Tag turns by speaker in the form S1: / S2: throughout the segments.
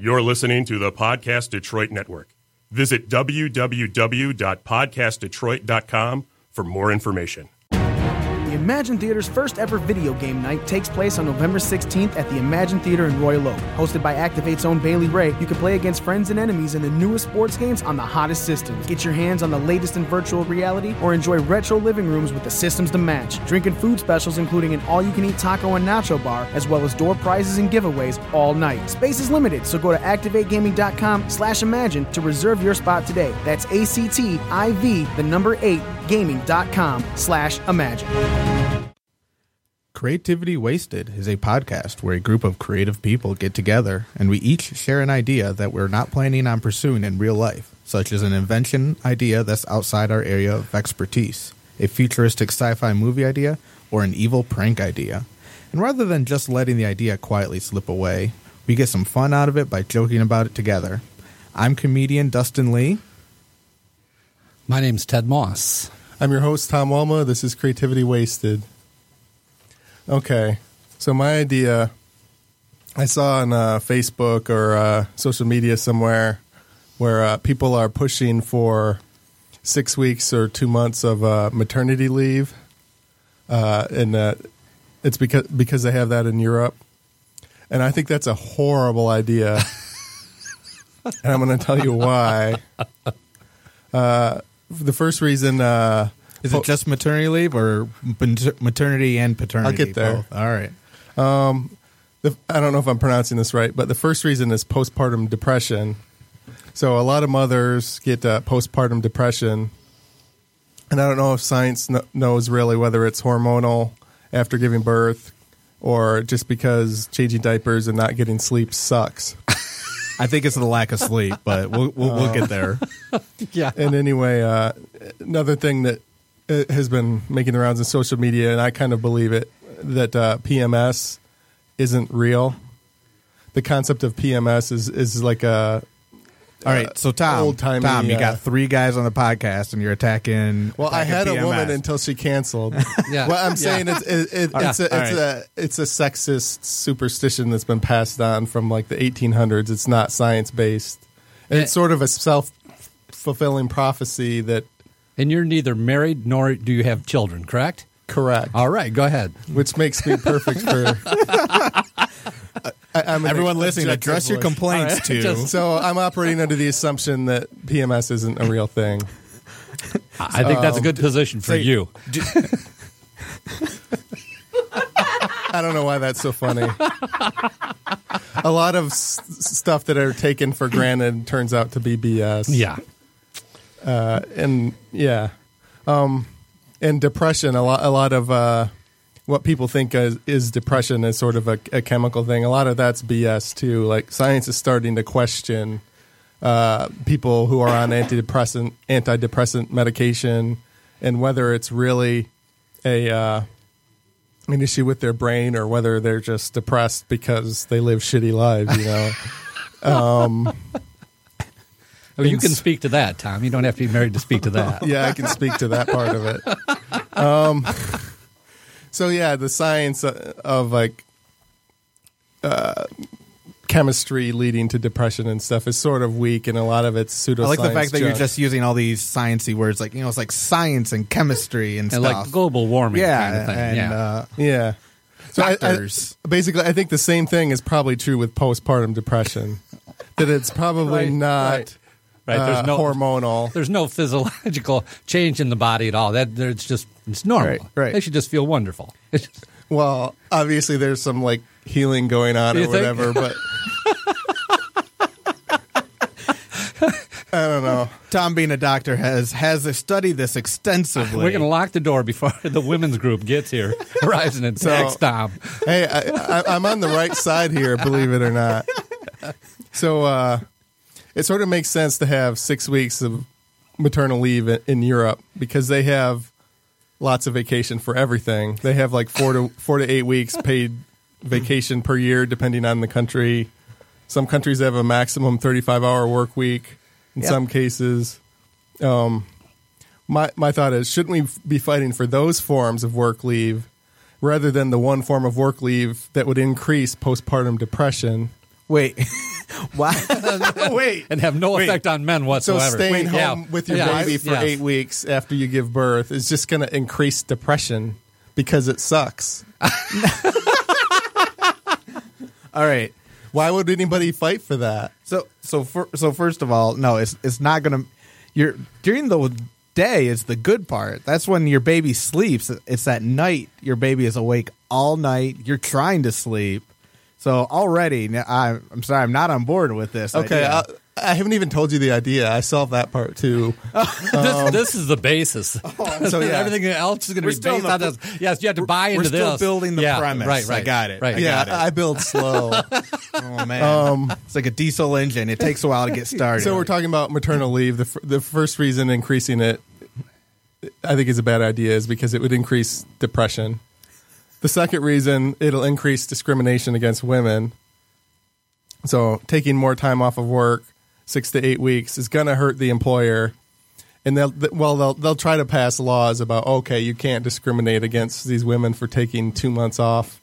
S1: You're listening to the Podcast Detroit Network. Visit www.podcastdetroit.com for more information.
S2: The Imagine Theater's first ever video game night takes place on November 16th at the Imagine Theater in Royal Oak. Hosted by Activate's own Bailey Ray, you can play against friends and enemies in the newest sports games on the hottest systems. Get your hands on the latest in virtual reality or enjoy retro living rooms with the systems to match. Drink and food specials including an all-you-can-eat taco and nacho bar, as well as door prizes and giveaways all night. Space is limited, so go to activategaming.com/imagine to reserve your spot today. That's ACTIV8gaming.com/imagine.
S3: Creativity Wasted is a podcast where a group of creative people get together and we each share an idea that we're not planning on pursuing in real life, such as an invention idea that's outside our area of expertise, a futuristic sci-fi movie idea, or an evil prank idea. And rather than just letting the idea quietly slip away, we get some fun out of it by joking about it together. I'm comedian Dustin Lee.
S4: My name's Ted Moss.
S5: I'm your host, Tom Walma. This is Creativity Wasted. Okay, so my idea, I saw on Facebook or social media somewhere where people are pushing for 6 weeks or 2 months of maternity leave, and it's because they have that in Europe. And I think that's a horrible idea, and I'm going to tell you why. The first reason...
S3: Is it just maternity leave or maternity and paternity?
S5: I'll get there.
S3: Both? All right.
S5: I don't know if I'm pronouncing this right, but the first reason is postpartum depression. So a lot of mothers get postpartum depression, and I don't know if science knows really whether it's hormonal after giving birth or just because changing diapers and not getting sleep sucks.
S3: I think it's the lack of sleep, but we'll get there.
S4: Yeah.
S5: And anyway, another thing that has been making the rounds in social media, and I kind of believe it, that PMS isn't real. The concept of PMS is like a...
S3: All right, so Tom, you got three guys on the podcast, and you're attacking.
S5: Well, I had
S3: PMS.
S5: a woman until she canceled.
S4: Yeah.
S5: Well, I'm saying it's a sexist superstition that's been passed on from like the 1800s. It's not science based, and it's sort of a self-fulfilling prophecy that.
S4: And you're neither married nor do you have children, correct?
S5: Correct.
S4: All right, go ahead.
S5: Which makes me perfect for.
S3: Everyone listening, address your complaints to.
S5: So I'm operating under the assumption that PMS isn't a real thing.
S4: I think that's a good position for you.
S5: I don't know why that's so funny. A lot of stuff that are taken for granted turns out to be BS.
S4: Yeah.
S5: And depression, a lot of what people think is depression is sort of a chemical thing. A lot of that's BS too. Like science is starting to question people who are on antidepressant medication and whether it's really an issue with their brain or whether they're just depressed because they live shitty lives. You know.
S4: You can speak to that, Tom. You don't have to be married to speak to that.
S5: Yeah, I can speak to that part of it. So yeah, the science of like chemistry leading to depression and stuff is sort of weak, and a lot of it's pseudoscience.
S3: I like the fact that
S5: junk.
S3: you're just using all these sciencey words, like it's like science and chemistry and stuff,
S4: like global warming kind of thing.
S3: And,
S5: yeah. So
S3: doctors.
S5: I think the same thing is probably true with postpartum depression. That it's probably not.
S4: Right. There's no
S5: hormonal.
S4: There's no physiological change in the body at all. It's normal.
S3: Right.
S4: They should just feel wonderful.
S5: Well, obviously there's some like healing going on or whatever, but I don't know.
S3: Tom, being a doctor, has studied this extensively.
S4: We're going to lock the door before the women's group gets here. Horizon and text Tom.
S5: Hey, I'm on the right side here, believe it or not. So it sort of makes sense to have 6 weeks of maternal leave in Europe because they have lots of vacation for everything. They have like 4 to 8 weeks paid vacation per year, depending on the country. Some countries have a maximum 35-hour work week. In some cases, my thought is, shouldn't we be fighting for those forms of work leave rather than the one form of work leave that would increase postpartum depression?
S3: Wait, Wow. Wait.
S4: and have no effect on men
S5: So
S4: whatsoever.
S5: staying
S4: Yeah.
S5: home with your
S4: Yeah.
S5: baby for
S4: Yes.
S5: 8 weeks after you give birth is just going to increase depression because it sucks.
S3: All right.
S5: Why would anybody fight for that?
S3: So first of all, no, it's not gonna. You're during the day is the good part. That's when your baby sleeps. It's at night. Your baby is awake all night. You're trying to sleep. So already, I'm sorry, I'm not on board with this.
S5: Okay,
S3: idea.
S5: I haven't even told you the idea. I solved that part too.
S4: This is the basis.
S5: So, yeah.
S4: Everything else is going to
S3: We're
S4: be
S3: still
S4: based
S3: in
S4: on
S3: the-
S4: this. Yes, you have to buy into
S3: we're still
S4: this.
S3: building the
S4: Yeah,
S3: premise.
S4: Right.
S3: I got it.
S4: Right.
S3: I
S5: Yeah,
S3: got it.
S5: I build slow.
S3: Oh man, it's like a diesel engine. It takes a while to get started.
S5: So we're talking about maternal leave. The first reason increasing it, I think, is a bad idea is because it would increase depression. The second reason, it'll increase discrimination against women. So taking more time off of work, 6 to 8 weeks, is going to hurt the employer. And they'll try to pass laws about, okay, you can't discriminate against these women for taking 2 months off.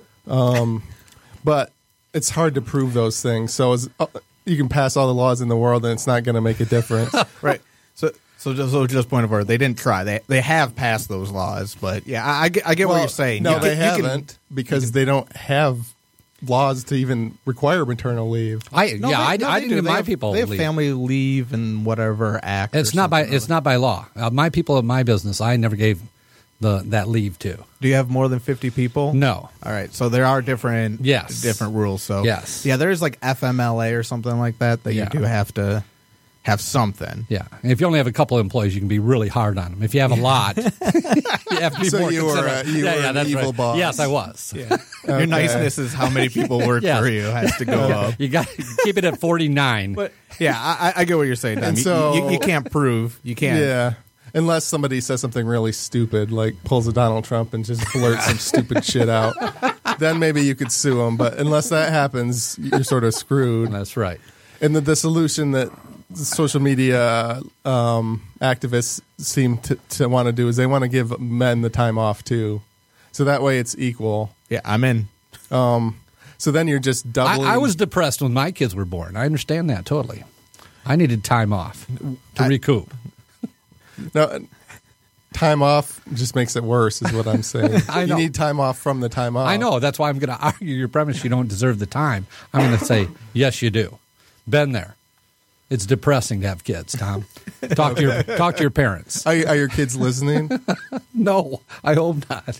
S5: But it's hard to prove those things. So you can pass all the laws in the world, and it's not going to make a difference.
S3: right. So just point of order. They didn't try. They have passed those laws, but yeah, I get what you're saying.
S5: No,
S3: You
S5: they
S3: can-
S5: haven't because they don't have laws to even require maternal leave.
S4: I
S3: No,
S4: didn't
S3: do.
S4: give
S3: They
S4: my
S3: have-
S4: people
S3: They have
S4: leave.
S3: family leave and whatever act.
S4: It's
S3: or
S4: not by
S3: something.
S4: it's not by law. My people in my business, I never gave that leave to.
S3: Do you have more than 50 people?
S4: No.
S3: All right. So there are different rules. So
S4: Yes.
S3: yeah, there's like FMLA or something like that
S4: Yeah.
S3: you do have to have something.
S4: Yeah, and if you only have a couple of employees, you can be really hard on them. If you have a lot, you have to be
S5: So
S4: more
S5: you were
S4: considerate.
S5: you were an
S4: that's
S5: evil
S4: right.
S5: boss.
S4: Yes, I was.
S3: Yeah. Your niceness is how many people work
S4: Yes.
S3: for you has to go up.
S4: You got to keep it at 49.
S3: But yeah, I get what you're saying. Tom.
S5: And so-
S3: you can't prove. You can't.
S5: Yeah. Unless somebody says something really stupid, like pulls a Donald Trump and just blurts some stupid shit out, then maybe you could sue them. But unless that happens, you're sort of screwed.
S4: That's right.
S5: And the solution that the social media activists seem to want to do is they want to give men the time off too. So that way it's equal.
S3: Yeah, I'm in.
S5: So then you're just doubling.
S4: I was depressed when my kids were born. I understand that totally. I needed time off to recoup.
S5: No, time off just makes it worse, is what I'm saying.
S4: I know.
S5: You need time off from the time off.
S4: I know. That's why I'm going to argue your premise. You don't deserve the time. I'm going to say, yes, you do. Been there. It's depressing to have kids, Tom. Talk to your parents.
S5: Are your kids listening?
S4: No, I hope not.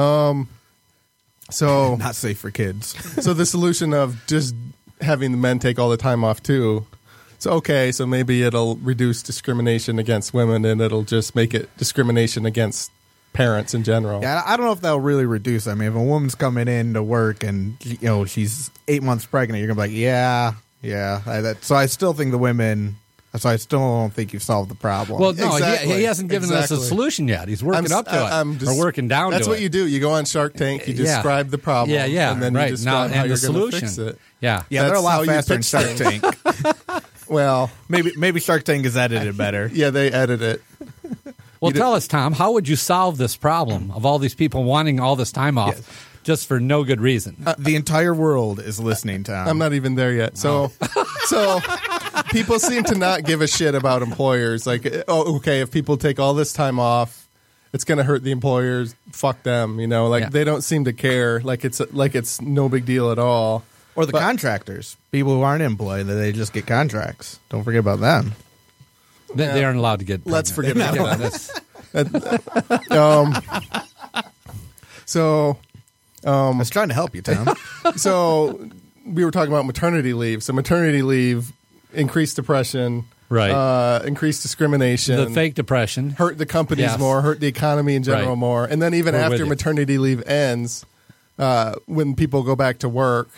S5: So
S3: Not safe for kids.
S5: So the solution of just having the men take all the time off too. So okay, so maybe it'll reduce discrimination against women, and it'll just make it discrimination against parents in general.
S3: Yeah, I don't know if that'll really reduce. I mean, if a woman's coming in to work and she's 8 months pregnant, you're gonna be like, yeah. So I still think the women. So I still don't think you've solved the problem.
S4: Well, no,
S5: Exactly.
S4: he hasn't given us a
S5: Exactly.
S4: solution yet. He's working up to it. Or working down to it.
S5: That's what you do. You go on Shark Tank. You
S4: Yeah.
S5: describe the problem.
S4: Yeah,
S5: and then
S4: right.
S5: you describe
S4: Now,
S5: how
S4: and
S5: you're
S4: the
S5: going to
S4: solution.
S5: fix it.
S4: Yeah.
S3: yeah, they're a
S5: that's how
S3: lot
S5: you
S3: faster than
S5: pitch
S3: Shark Tank.
S5: Well,
S3: maybe Shark Tank is edited better.
S5: yeah, they edit it.
S4: Well, tell us, Tom, how would you solve this problem of all these people wanting all this time off just for no good reason?
S3: The entire world is listening, Tom.
S5: I'm not even there yet. So people seem to not give a shit about employers. Like, oh, okay, if people take all this time off, it's going to hurt the employers. Fuck them,
S4: Yeah.
S5: They don't seem to care. Like it's no big deal at all.
S3: Or the contractors, people who aren't employed, that they just get contracts. Don't forget about them.
S4: They aren't allowed to get
S5: Let's
S4: pregnant.
S5: forget about
S4: Yeah, that's-
S5: So
S3: I was trying to help you, Tom.
S5: so we were talking about maternity leave. So maternity leave increased depression,
S4: Right.
S5: increased discrimination,
S4: the fake depression.
S5: hurt the companies
S4: Yes.
S5: more, hurt the economy in general
S4: Right.
S5: more. And then even
S4: We're with
S5: after
S4: you.
S5: maternity leave ends, when people go back to work,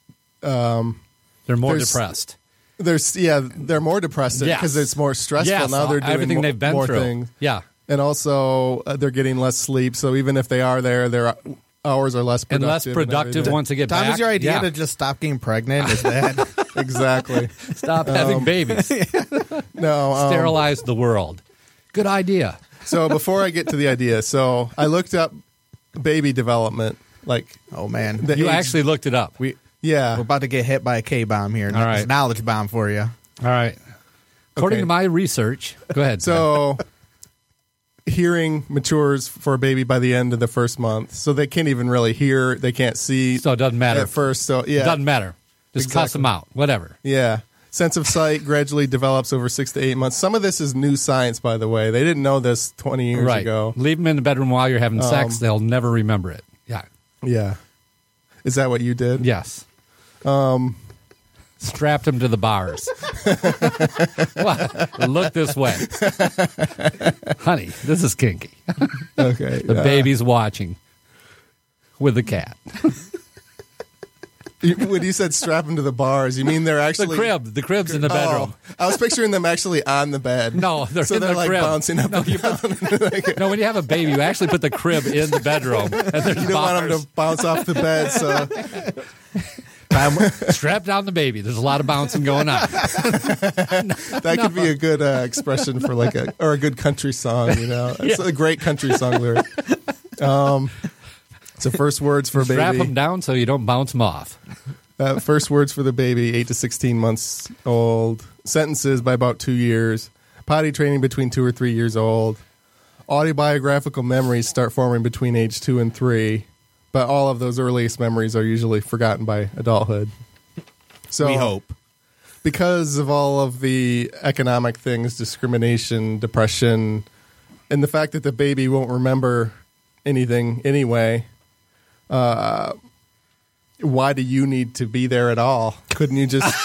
S4: They're more
S5: there's-
S4: depressed.
S5: they're more depressed
S4: Yes.
S5: because it's more stressful.
S4: Yes,
S5: Now they're doing
S4: everything they've been
S5: more
S4: through.
S5: things.
S4: Yeah.
S5: And also they're getting less sleep. So even if they are there, their hours are less
S4: And
S5: productive.
S4: less productive
S5: everything.
S4: once they get
S3: Tom,
S4: back.
S3: is your idea
S4: Yeah.
S3: to just stop getting pregnant? Is that
S5: Exactly.
S4: Stop having babies.
S5: No.
S4: Sterilize the world. Good idea.
S5: So before I get to the idea, so I looked up baby development. Like,
S3: oh man?
S5: the
S4: You
S5: age-
S4: actually looked it up.
S5: Yeah.
S3: We're about to get hit by a K-bomb here.
S4: All right.
S3: Knowledge bomb for you.
S4: All right. According
S5: Okay.
S4: to my research, go ahead.
S5: So hearing matures for a baby by the end of the first month. So they can't even really hear. They can't see.
S4: So it doesn't matter.
S5: At first. So, yeah.
S4: Doesn't matter. Just cuss
S5: Exactly.
S4: them out. Whatever.
S5: Yeah. Sense of sight gradually develops over 6 to 8 months. Some of this is new science, by the way. They didn't know this 20 years
S4: Right.
S5: ago.
S4: Leave them in the bedroom while you're having sex. They'll never remember it. Yeah.
S5: Yeah. Is that what you did?
S4: Yes. Strapped them to the bars. Well, look this way. Honey, this is kinky.
S5: Okay.
S4: The baby's watching with the cat.
S5: When you said strap them to the bars, you mean they're
S4: The
S5: actually
S4: crib. The crib's in the bedroom.
S5: Oh, I was picturing them actually on the bed.
S4: No, they're
S5: so
S4: in
S5: they're
S4: the
S5: like
S4: crib.
S5: bouncing up and down.
S4: No, when you have a baby, you actually put the crib in the bedroom. And there's
S5: You don't want them to bounce off the bed, so
S4: Strap down the baby. There's a lot of bouncing going on.
S5: that could be a good expression for like a good country song. You know, it's a great country song lyric. So first words for a baby.
S4: Strap them down so you don't bounce them off.
S5: First words for the baby, 8 to 16 months old. Sentences by about 2 years. Potty training between 2 or 3 years old. Autobiographical memories start forming between age 2 and 3. But all of those earliest memories are usually forgotten by adulthood. So
S3: We hope.
S5: because of all of the economic things, discrimination, depression, and the fact that the baby won't remember anything anyway, why do you need to be there at all? Couldn't you just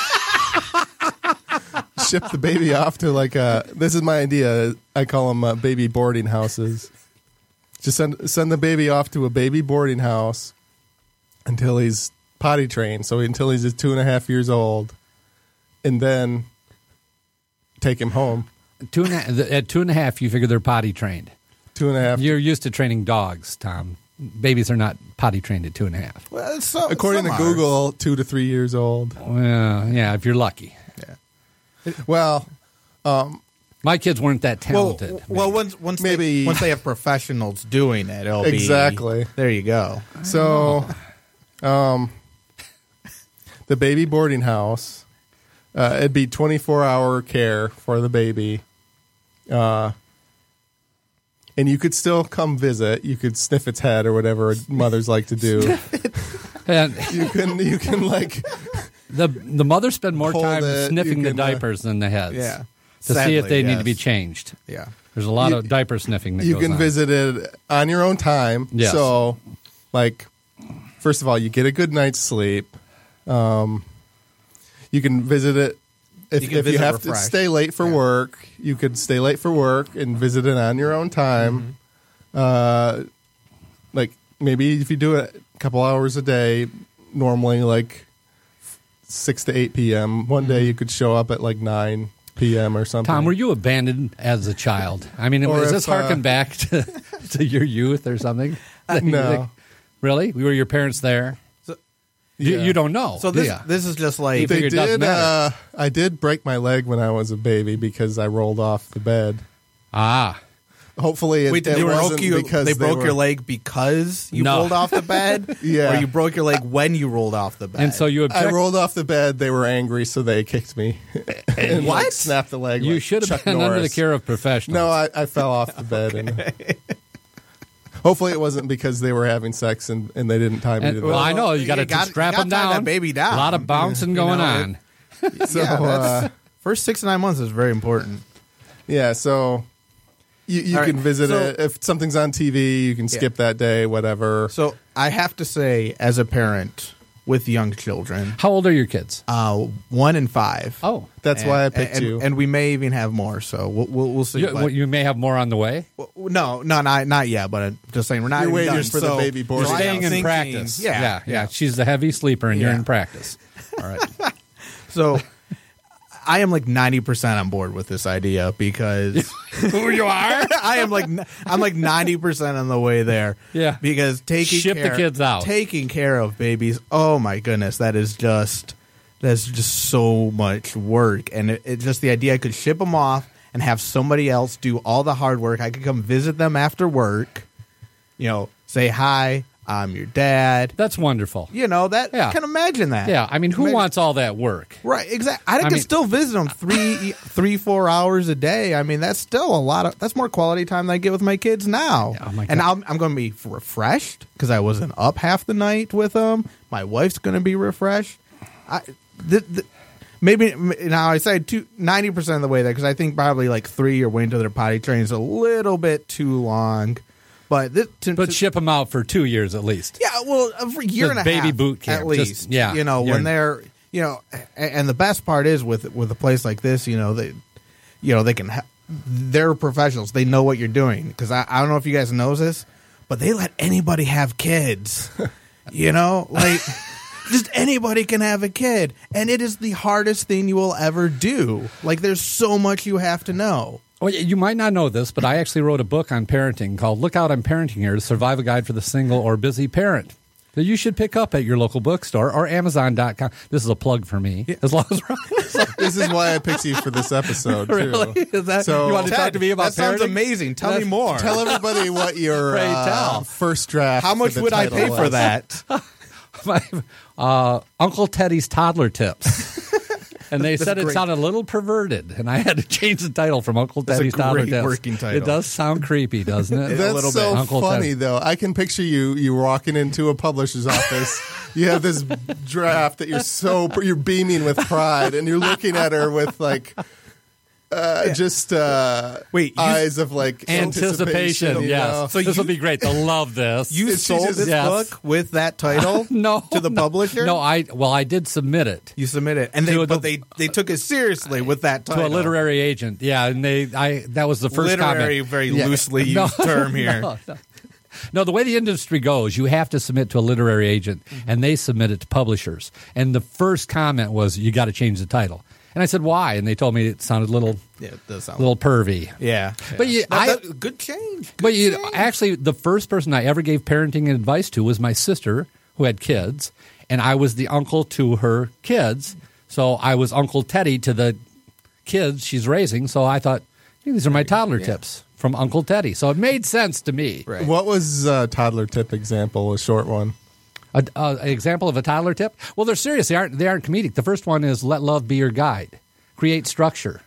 S5: ship the baby off to like this is my idea. I call them baby boarding houses. Just send the baby off to a baby boarding house until he's potty trained. So until he's 2.5 years old, and then take him home.
S4: At 2.5, you figure they're potty trained.
S5: 2.5.
S4: You're used to training dogs, Tom. Babies are not potty trained at 2.5.
S3: Well,
S5: According to Google, 2 to 3 years old.
S4: Well, yeah, if you're lucky.
S5: Well,
S4: My kids weren't that talented.
S3: Well, once
S5: Maybe-
S3: once they have professionals doing it, it'll
S5: Exactly.
S3: be there. You go.
S5: so the baby boarding house, it'd be 24-hour care for the baby. And you could still come visit. You could sniff its head or whatever mothers like to do.
S4: And
S5: You can like
S4: the mothers spend more
S5: Hold
S4: time
S5: it,
S4: sniffing
S5: you
S4: the
S5: can,
S4: diapers than the heads.
S3: Yeah.
S4: To see if
S3: Sadly,
S4: they need to be
S3: yes.
S4: changed.
S3: Yeah.
S4: There's a lot
S5: You-
S4: of diaper sniffing that
S5: you
S4: goes
S5: can
S4: on.
S5: visit it on your own time.
S4: Yes.
S5: So, like, first of all, you get a good night's sleep. You can visit it if
S3: You
S5: you,
S3: can visit
S5: have to
S3: refreshed.
S5: stay late for work. You could stay late for work and visit it on your own time. Like maybe if you do it a couple hours a day, normally like 6 to 8 p.m. One day you could show up at like 9 p.m. or something.
S4: Tom, were you abandoned as a child? I mean,
S5: Or
S4: is
S5: if,
S4: this harken back to your youth or something?
S5: No.
S4: Really? Were your parents there? You don't know.
S3: So
S4: do
S3: this
S4: ya?
S3: this is just like
S5: They
S4: figure it doesn't
S5: did.
S4: matter.
S5: I did break my leg when I was a baby because I rolled off the bed.
S4: Ah.
S5: Hopefully, it,
S3: Wait,
S5: it
S3: they
S5: wasn't
S3: broke you.
S5: because
S3: They broke
S5: were-
S3: your leg because you
S4: No.
S3: rolled off the bed.
S5: Yeah.
S3: or you broke your leg when you rolled off the bed.
S4: And so you
S5: I
S4: object.
S5: rolled off the bed. They were angry, so they kicked me. and
S3: What?
S5: Like, snapped the leg.
S4: You
S5: like
S4: should have
S5: Chuck
S4: been under the
S5: Norris.
S4: care of professionals.
S5: No, I fell off the bed. And hopefully, it wasn't because they were having sex and they didn't tie me
S4: And,
S5: to the
S4: well,
S5: bed.
S4: I know you got to
S3: you got-
S4: strap
S3: you
S4: them
S3: gotta tie
S4: down.
S3: that baby down.
S4: A lot of bouncing
S3: You
S4: going
S3: know,
S4: on.
S5: So,
S3: yeah, that's- first 6 to 9 months is very important.
S5: yeah, so you
S3: All
S5: can
S3: right,
S5: visit
S3: so-
S5: it. If something's on TV, you can skip that day, whatever.
S3: So I have to say, as a parent with young children,
S4: How old are your kids?
S3: 1 and 5.
S4: Oh,
S5: That's why I picked
S3: and,
S5: you.
S3: and we may even have more. So we'll see. but-
S4: you may have more on the way.
S3: no, not yet. But I'm just saying we're not.
S5: You're
S3: even
S5: waiting
S3: done.
S5: for the baby boarding
S4: You're
S3: I am
S4: staying in
S3: thinking-
S4: practice.
S3: Yeah,
S4: She's the heavy sleeper, and you're
S3: Yeah.
S4: in practice. All right.
S3: So I am like 90% on board with this idea because
S4: Who you are?
S3: I'm like 90% on the way there.
S4: Yeah.
S3: Because
S4: Ship the kids out.
S3: taking care of babies. Oh my goodness, that's just so much work, and it just the idea I could ship them off and have somebody else do all the hard work. I could come visit them after work. Say hi. I'm your dad.
S4: That's wonderful.
S3: You know, that
S4: Yeah.
S3: can imagine that.
S4: Yeah, I mean, who wants all that work?
S3: Right, exactly. I can
S4: mean-
S3: still visit them 4 hours a day. I mean, that's still a lot of. That's more quality time than I get with my kids now.
S4: Oh, my
S3: and
S4: God.
S3: I'm going to be refreshed because I wasn't up half the night with them. My wife's going to be refreshed. Maybe now I say 90% of the way there because I think probably like 3 year way into their potty training is a little bit too long. But
S4: Ship them out for 2 years at least.
S3: yeah, well, a year
S4: Just
S3: and a
S4: baby
S3: half
S4: boot camp.
S3: at least.
S4: Just- yeah.
S3: you know,
S4: You're-
S3: when they're, you know, and the best part is with a place like this, you know, they can, they're professionals. They know what you're doing because I don't know if you guys know this, but they let anybody have kids. You know, like just anybody can have a kid, and it is the hardest thing you will ever do. Like, there's so much you have to know.
S4: Well, you might not know this, but I actually wrote a book on parenting called Look Out, I'm Parenting Here, to survive a guide for the single or busy parent that you should pick up at your local bookstore or Amazon.com. This is a plug for me. As long as
S5: This is why I picked you for this episode, too.
S4: Really? Is that,
S5: So-
S4: you want to talk to me about
S3: that sounds
S4: parenting?
S3: amazing. Tell me
S4: That's-
S3: more.
S5: Tell everybody what your
S4: Pray tell.
S5: first draft.
S3: How much
S5: for the
S3: would I
S5: title
S3: pay for
S5: was.
S3: that?
S4: My, Uncle Teddy's Toddler Tips. And they said it
S3: great.
S4: sounded a little perverted, and I had to change the title from Uncle
S3: That's a
S4: Teddy's Toddler
S3: great
S4: Tips.
S3: working title.
S4: It does sound creepy, doesn't it?
S5: That's
S3: little
S5: so
S3: bit.
S4: Uncle
S5: funny,
S4: Teddy.
S5: though. I can picture you walking into a publisher's office. You have this draft that you're beaming with pride, and you're looking at her with like
S3: Wait, you-
S5: eyes of like
S4: Anticipation,
S5: you
S4: yes.
S5: know?
S3: So
S4: this
S3: you-
S4: will be great. They'll love this.
S3: You
S5: It's
S3: sold
S5: just-
S3: this
S4: yes.
S3: book with that title
S4: no
S3: to the
S4: no.
S3: publisher?
S4: No, I did submit it
S3: You submitted, and
S4: To
S3: they took it seriously with that
S4: to
S3: title.
S4: a literary agent. Yeah, and that was the first
S3: literary,
S4: comment.
S3: very
S4: Yeah.
S3: loosely used term here.
S4: No, the way the industry goes, you have to submit to a literary agent, and they submit it to publishers. And the first comment was, "You got to change the title." And I said, "Why?" And they told me it sounded a little
S3: Does sound
S4: pervy.
S3: yeah.
S4: But you-
S3: good change.
S4: But actually, the first person I ever gave parenting advice to was my sister, who had kids, and I was the uncle to her kids. So I was Uncle Teddy to the kids she's raising. So I thought, hey, these are my toddler tips from Uncle Teddy. So it made sense to me.
S3: Right.
S5: What was a toddler tip example? A short one.
S4: An example of a toddler tip? Well, they're serious. They aren't comedic. The first one is let love be your guide. Create structure.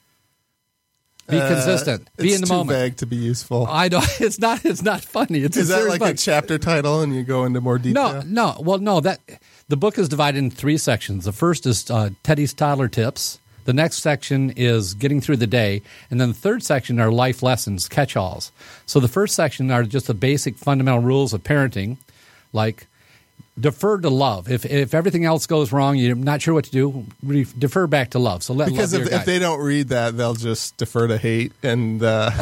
S4: Be consistent. Be
S5: It's
S4: in the
S5: too
S4: moment.
S5: vague to be useful.
S4: I know it's not funny. It's
S5: Is
S4: a
S5: that
S4: serious
S5: like
S4: book.
S5: a chapter title, and you go into more detail?
S4: No. Well, no. That the book is divided in 3 sections. The first is Teddy's toddler tips. The next section is getting through the day, and then the third section are life lessons, catch-alls. So the first section are just the basic fundamental rules of parenting, like defer to love. If everything else goes wrong, you're not sure what to do, defer back to love. So let
S5: Because
S4: love be your
S5: if
S4: guide.
S5: they don't read that, they'll just defer to hate, and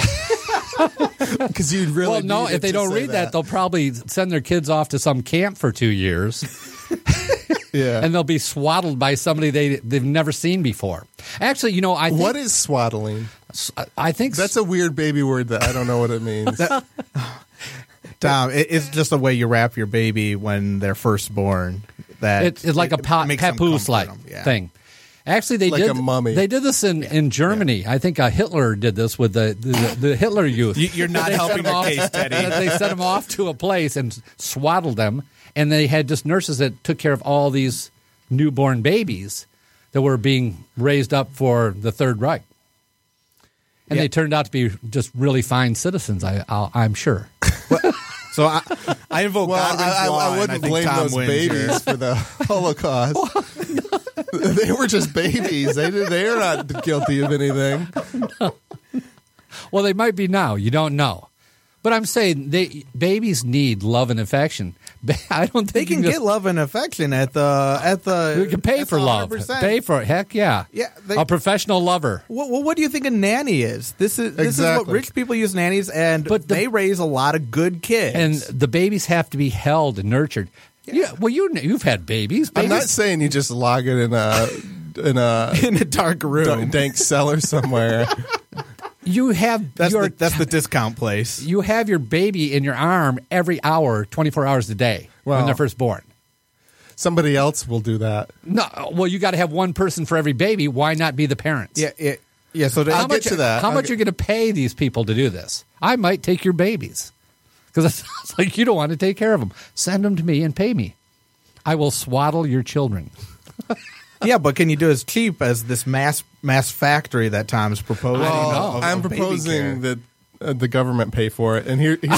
S5: because you really
S4: Well, no,
S5: needed
S4: if they
S5: to
S4: don't
S5: say
S4: read that, they'll probably send their kids off to some camp for 2 years.
S5: yeah.
S4: And they'll be swaddled by somebody they've never seen before. Actually, you know, I think,
S5: What is swaddling?
S4: I think
S5: That's a weird baby word that I don't know what it means.
S3: Tom, it's just the way you wrap your baby when they're first born. That
S4: it's like a
S3: makes them
S4: papoose-like
S3: comfort them. Yeah.
S4: thing. Actually, they
S5: Like
S4: did
S5: a mummy.
S4: They did this in Germany. I think Hitler did this with the Hitler youth.
S3: You're not
S4: They
S3: helping
S4: sent them
S3: the
S4: off-
S3: case, Teddy.
S4: They sent them off to a place and swaddled them, and they had just nurses that took care of all these newborn babies that were being raised up for the Third Reich. And
S3: Yeah.
S4: they turned out to be just really fine citizens, I'm sure.
S3: So I invoke
S5: Well,
S3: Godwin's law,
S5: I
S3: and
S5: wouldn't
S3: think
S5: blame
S3: Tom
S5: those
S3: wins
S5: babies
S3: here.
S5: for the Holocaust. They were just babies. They're not guilty of anything.
S4: Well, they might be now. You don't know. But I'm saying babies need love and affection. I don't think
S3: They can
S4: you
S3: get love and affection at the.
S4: You can pay
S3: at
S4: for
S3: the
S4: love.
S3: 100%.
S4: Pay for it. Heck yeah.
S3: Yeah,
S4: a professional lover.
S3: What do you think a nanny is? This is what
S5: Exactly.
S3: rich people use nannies, and they raise a lot of good kids.
S4: And the babies have to be held and nurtured. Yeah. Well, you've had babies.
S5: I'm not
S4: Babies-
S5: saying you just log it in a
S3: in a dark room,
S5: dank cellar somewhere.
S4: You have
S3: that's
S4: your
S3: the discount place.
S4: you have your baby in your arm every hour, 24 hours a day when
S5: Well-
S4: they're first born.
S5: Somebody else will do that.
S4: No, well, you got to have one person for every baby. Why not be the parents?
S3: Yeah. So
S5: I'll get to that.
S4: How much are you going to pay these people to do this? I might take your babies. Because it sounds like you don't want to take care of them. Send them to me and pay me. I will swaddle your children.
S3: Yeah, but can you do as cheap as this mass factory that Tom's proposing?
S5: Well, I'm proposing that the government pay for it, and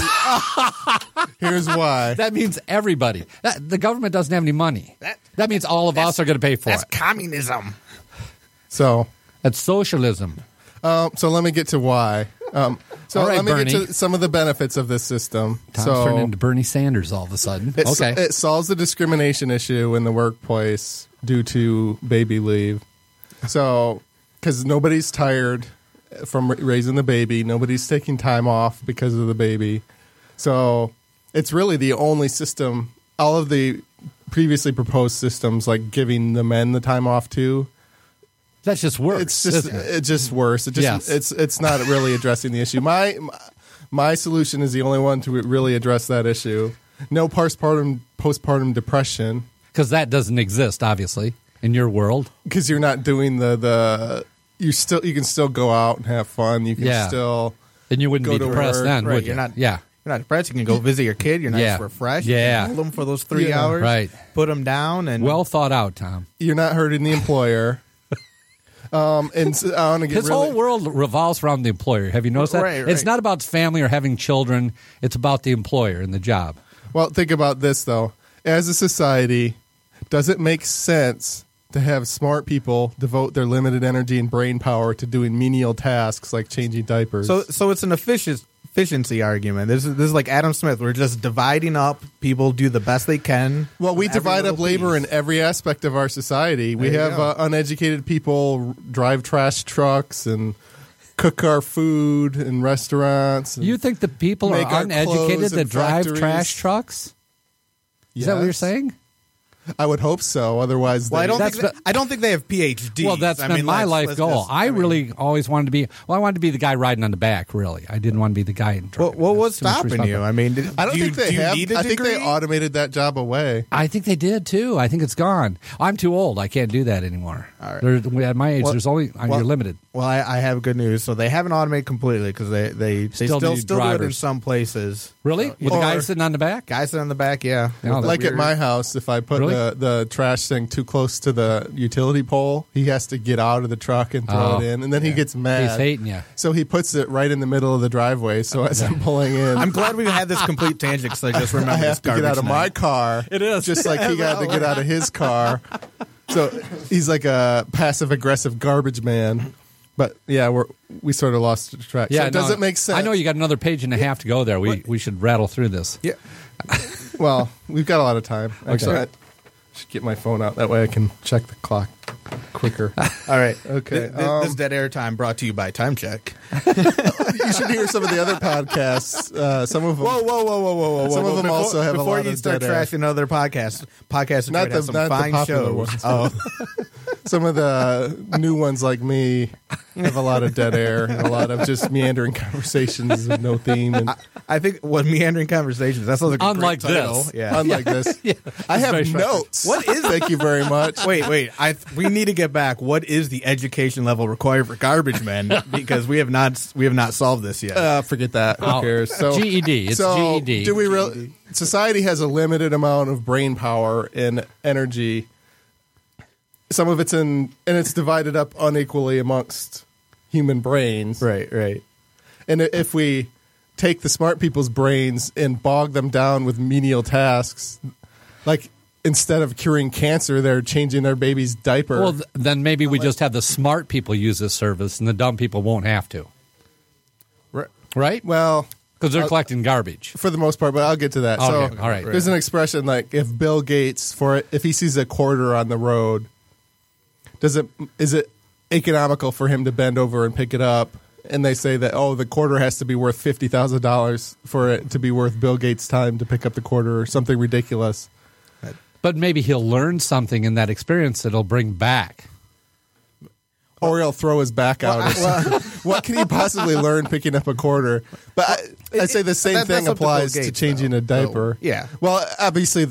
S5: here's why.
S4: That means everybody. The government doesn't have any money. That means all of us are going to pay for it.
S3: That's communism.
S5: So
S4: That's socialism.
S5: So let me get to why.
S4: All right,
S5: let me
S4: Bernie.
S5: get to some of the benefits of this system.
S4: Tom's
S5: so
S4: turning into Bernie Sanders all of a sudden.
S5: it, it solves the discrimination issue in the workplace due to baby leave. So, because nobody's tired from raising the baby, nobody's taking time off because of the baby. So, it's really the only system. All of the previously proposed systems, like giving the men the time off too,
S4: That's just worse.
S5: it's just worse. It's not really addressing the issue. My solution is the only one to really address that issue. No postpartum depression,
S4: because that doesn't exist, obviously, in your world.
S5: because you're not doing you can still go out and have fun. You can still
S4: And you wouldn't
S5: Go
S4: be
S5: to
S4: depressed
S5: work.
S4: then,
S3: Right,
S4: would you?
S3: you're not-
S4: Yeah.
S3: You're not depressed. You can go visit your kid. You're nice
S4: Yeah.
S3: refreshed.
S4: Yeah.
S3: You can hold them for those 3
S5: Yeah.
S3: hours.
S4: Right.
S3: Put them down and
S4: Well thought out, Tom.
S5: you're not hurting the employer. And so I want to get
S4: His whole world revolves around the employer. Have you noticed that?
S3: Right,
S4: It's
S3: right.
S4: not about family or having children. It's about the employer and the job.
S5: Well, think about this, though. As a society, does it make sense to have smart people devote their limited energy and brain power to doing menial tasks like changing diapers?
S3: So it's an efficiency argument. This is like Adam Smith. We're just dividing up. People do the best they can.
S5: well, we
S3: Every
S5: divide up
S3: little
S5: labor
S3: piece.
S5: in every aspect of our society. We
S3: There you
S5: have
S3: go.
S5: uneducated people drive trash trucks and cook our food in restaurants. And
S4: You think the people are
S5: Make our
S4: uneducated
S5: clothes
S4: that
S5: in
S4: drive
S5: factories.
S4: trash trucks? Is that what you're
S5: Yes.
S4: saying?
S5: I would hope so. Otherwise,
S3: Well,
S5: they-
S3: I don't think they have PhDs.
S4: Well, that's
S3: I
S4: been
S3: mean,
S4: my
S3: let's-
S4: life
S3: let's
S4: goal.
S3: just-
S4: I
S3: mean,
S4: really always wanted to be. Well, I wanted to be the guy riding on the back. Really, I didn't want to be the guy.
S3: What was stopping you? I mean,
S5: I don't think they
S3: do you
S5: have.
S3: need a
S5: I think they
S3: degree?
S5: automated that job away.
S4: I think they did too. I think it's gone. I'm too old. I can't do that anymore.
S3: All right.
S4: At my age,
S3: Well-
S4: there's only you're limited.
S3: Well, I have good news. So they haven't automated completely because they
S4: Still
S3: still
S4: need
S3: do it in
S4: drivers.
S3: some places.
S4: Really?
S3: So,
S4: With the guy
S5: Or-
S4: sitting on the back?
S3: guys sit on the back, yeah.
S4: Yeah,
S3: With the
S5: Like at
S3: weird-
S5: my house, if I put
S4: Really?
S5: the trash thing too close to the utility pole, he has to get out of the truck and throw
S4: Oh,
S5: it in, and then he gets mad.
S4: He's hating you.
S5: So he puts it right in the middle of the driveway. So as I'm pulling in,
S3: I'm glad we had this complete tangent because I just
S5: I
S3: remember this
S5: have to get out of my
S3: night.
S5: car.
S4: It is.
S5: just like he got to get out of his car. So he's like a passive aggressive garbage man. But yeah, we sort of lost track.
S4: Yeah,
S5: so does
S4: no,
S5: it make sense?
S4: I know you got another page and a half to go there. We should rattle through this.
S3: Yeah.
S5: Well, we've got a lot of time. Actually,
S4: Okay.
S5: I should get my phone out. That way I can check the clock quicker.
S3: All right.
S5: Okay,
S3: This dead air time brought to you by Time Check.
S5: You should hear some of the other podcasts. Some of them.
S3: Whoa!
S5: Some of them
S3: Before-
S5: also have a
S3: before
S5: lot
S3: you
S5: of
S3: start
S5: dead air.
S3: trashing other podcasts. Podcasts
S5: Not
S3: have
S5: the-
S3: some
S5: not the
S3: fine
S5: popular
S3: shows.
S5: ones.
S3: Oh,
S5: Some of the new ones like me have a lot of dead air and a lot of just meandering conversations with no theme. And
S3: I think what meandering conversations. That sounds like a
S4: Unlike
S3: great title.
S4: this.
S3: Yeah.
S5: unlike this, I
S4: very
S5: have notes. What is? Thank you very much.
S3: Wait. We need to get back. What is the education level required for garbage men? Because we have not solved this yet.
S5: Forget that. Who
S4: Oh,
S5: cares? So
S4: GED. It's
S5: so
S4: GED.
S5: do we really? Society has a limited amount of brain power and energy. Some of it's and it's divided up unequally amongst human brains.
S3: Right.
S5: And if we take the smart people's brains and bog them down with menial tasks, like instead of curing cancer, they're changing their baby's diaper.
S4: Well, then maybe we just have the smart people use this service and the dumb people won't have to. Right?
S5: well,
S4: Because they're collecting garbage.
S5: for the most part, but I'll get to that.
S4: Okay,
S5: So
S4: all right.
S5: there's an expression like if Bill Gates if he sees a quarter on the road, is it economical for him to bend over and pick it up? And they say that the quarter has to be worth $50,000 for it to be worth Bill Gates' time to pick up the quarter or something ridiculous.
S4: But maybe he'll learn something in that experience that he'll bring back.
S5: Or he'll throw his back out. or something. What can he possibly learn picking up a quarter? But I say the same
S3: That's
S5: thing
S3: up to Bill
S5: applies to
S3: Gates,
S5: changing
S3: though.
S5: a diaper.
S3: Yeah.
S5: Well, obviously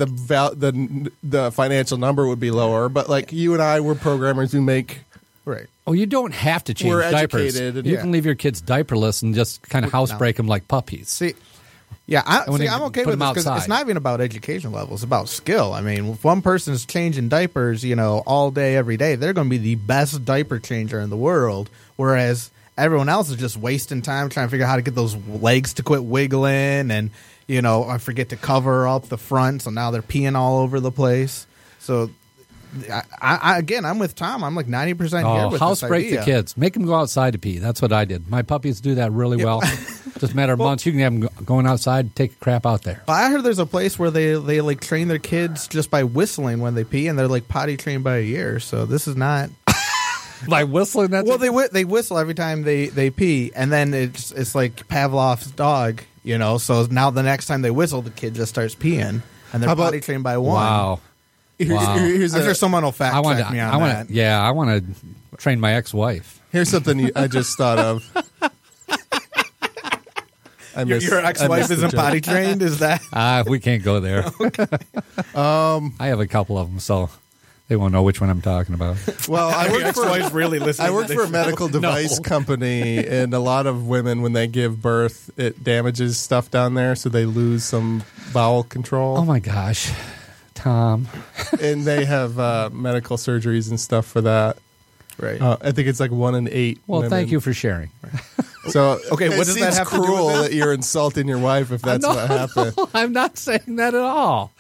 S5: the financial number would be lower, but like you and I, we're programmers who make.
S3: Right.
S4: Oh, you don't have to change
S5: We're
S4: diapers.
S5: educated and-
S4: You
S5: Yeah.
S4: can leave your kids diaperless and just kind of housebreak them like puppies.
S3: See, Yeah,
S4: And when
S3: I'm
S4: they
S3: okay
S4: put
S3: with
S4: them
S3: this because
S4: outside.
S3: it's not even about education level. It's about skill. I mean, if one person's changing diapers, all day, every day, they're going to be the best diaper changer in the world, whereas everyone else is just wasting time trying to figure out how to get those legs to quit wiggling and, I forget to cover up the front, so now they're peeing all over the place. So, I'm with Tom. I'm like 90% here with
S4: house
S3: this
S4: break
S3: idea.
S4: the kids. Make them go outside to pee. That's what I did. My puppies do that really well. Just a matter of months. You can have them going outside, take a crap out there.
S3: I heard there's a place where they like train their kids just by whistling when they pee, and they're like potty trained by a year. So this is not.
S4: By whistling, that's
S3: Well, they whistle every time they pee, and then it's like Pavlov's dog, So now the next time they whistle, the kid just starts peeing, and they're
S5: How about-
S3: potty trained by one.
S4: Wow. Wow.
S5: Here's
S3: I'm sure someone will fact
S4: I want
S3: check
S4: to.
S3: me on that.
S4: I want to train my ex-wife.
S5: Here's something I just thought of.
S3: Your ex-wife isn't potty trained, is that?
S4: We can't go there. I have a couple of them, so they won't know which one I'm talking about.
S5: Well, I
S3: Your
S5: work for
S3: ex-wife's really listening.
S5: I work
S3: to
S5: for a
S3: this
S5: medical device company, and a lot of women, when they give birth, it damages stuff down there, so they lose some bowel control.
S4: Oh my gosh, Tom.
S5: And they have medical surgeries and stuff for that.
S3: Right.
S5: I think it's like 1 in 8.
S4: Well,
S5: women.
S4: thank you for sharing.
S5: So
S3: Okay, what
S5: it
S3: does that
S5: seems
S3: have to do with
S5: cruel
S3: this?
S5: that you're insulting your wife if that's
S4: No.
S5: what happened.
S4: I'm not saying that at all.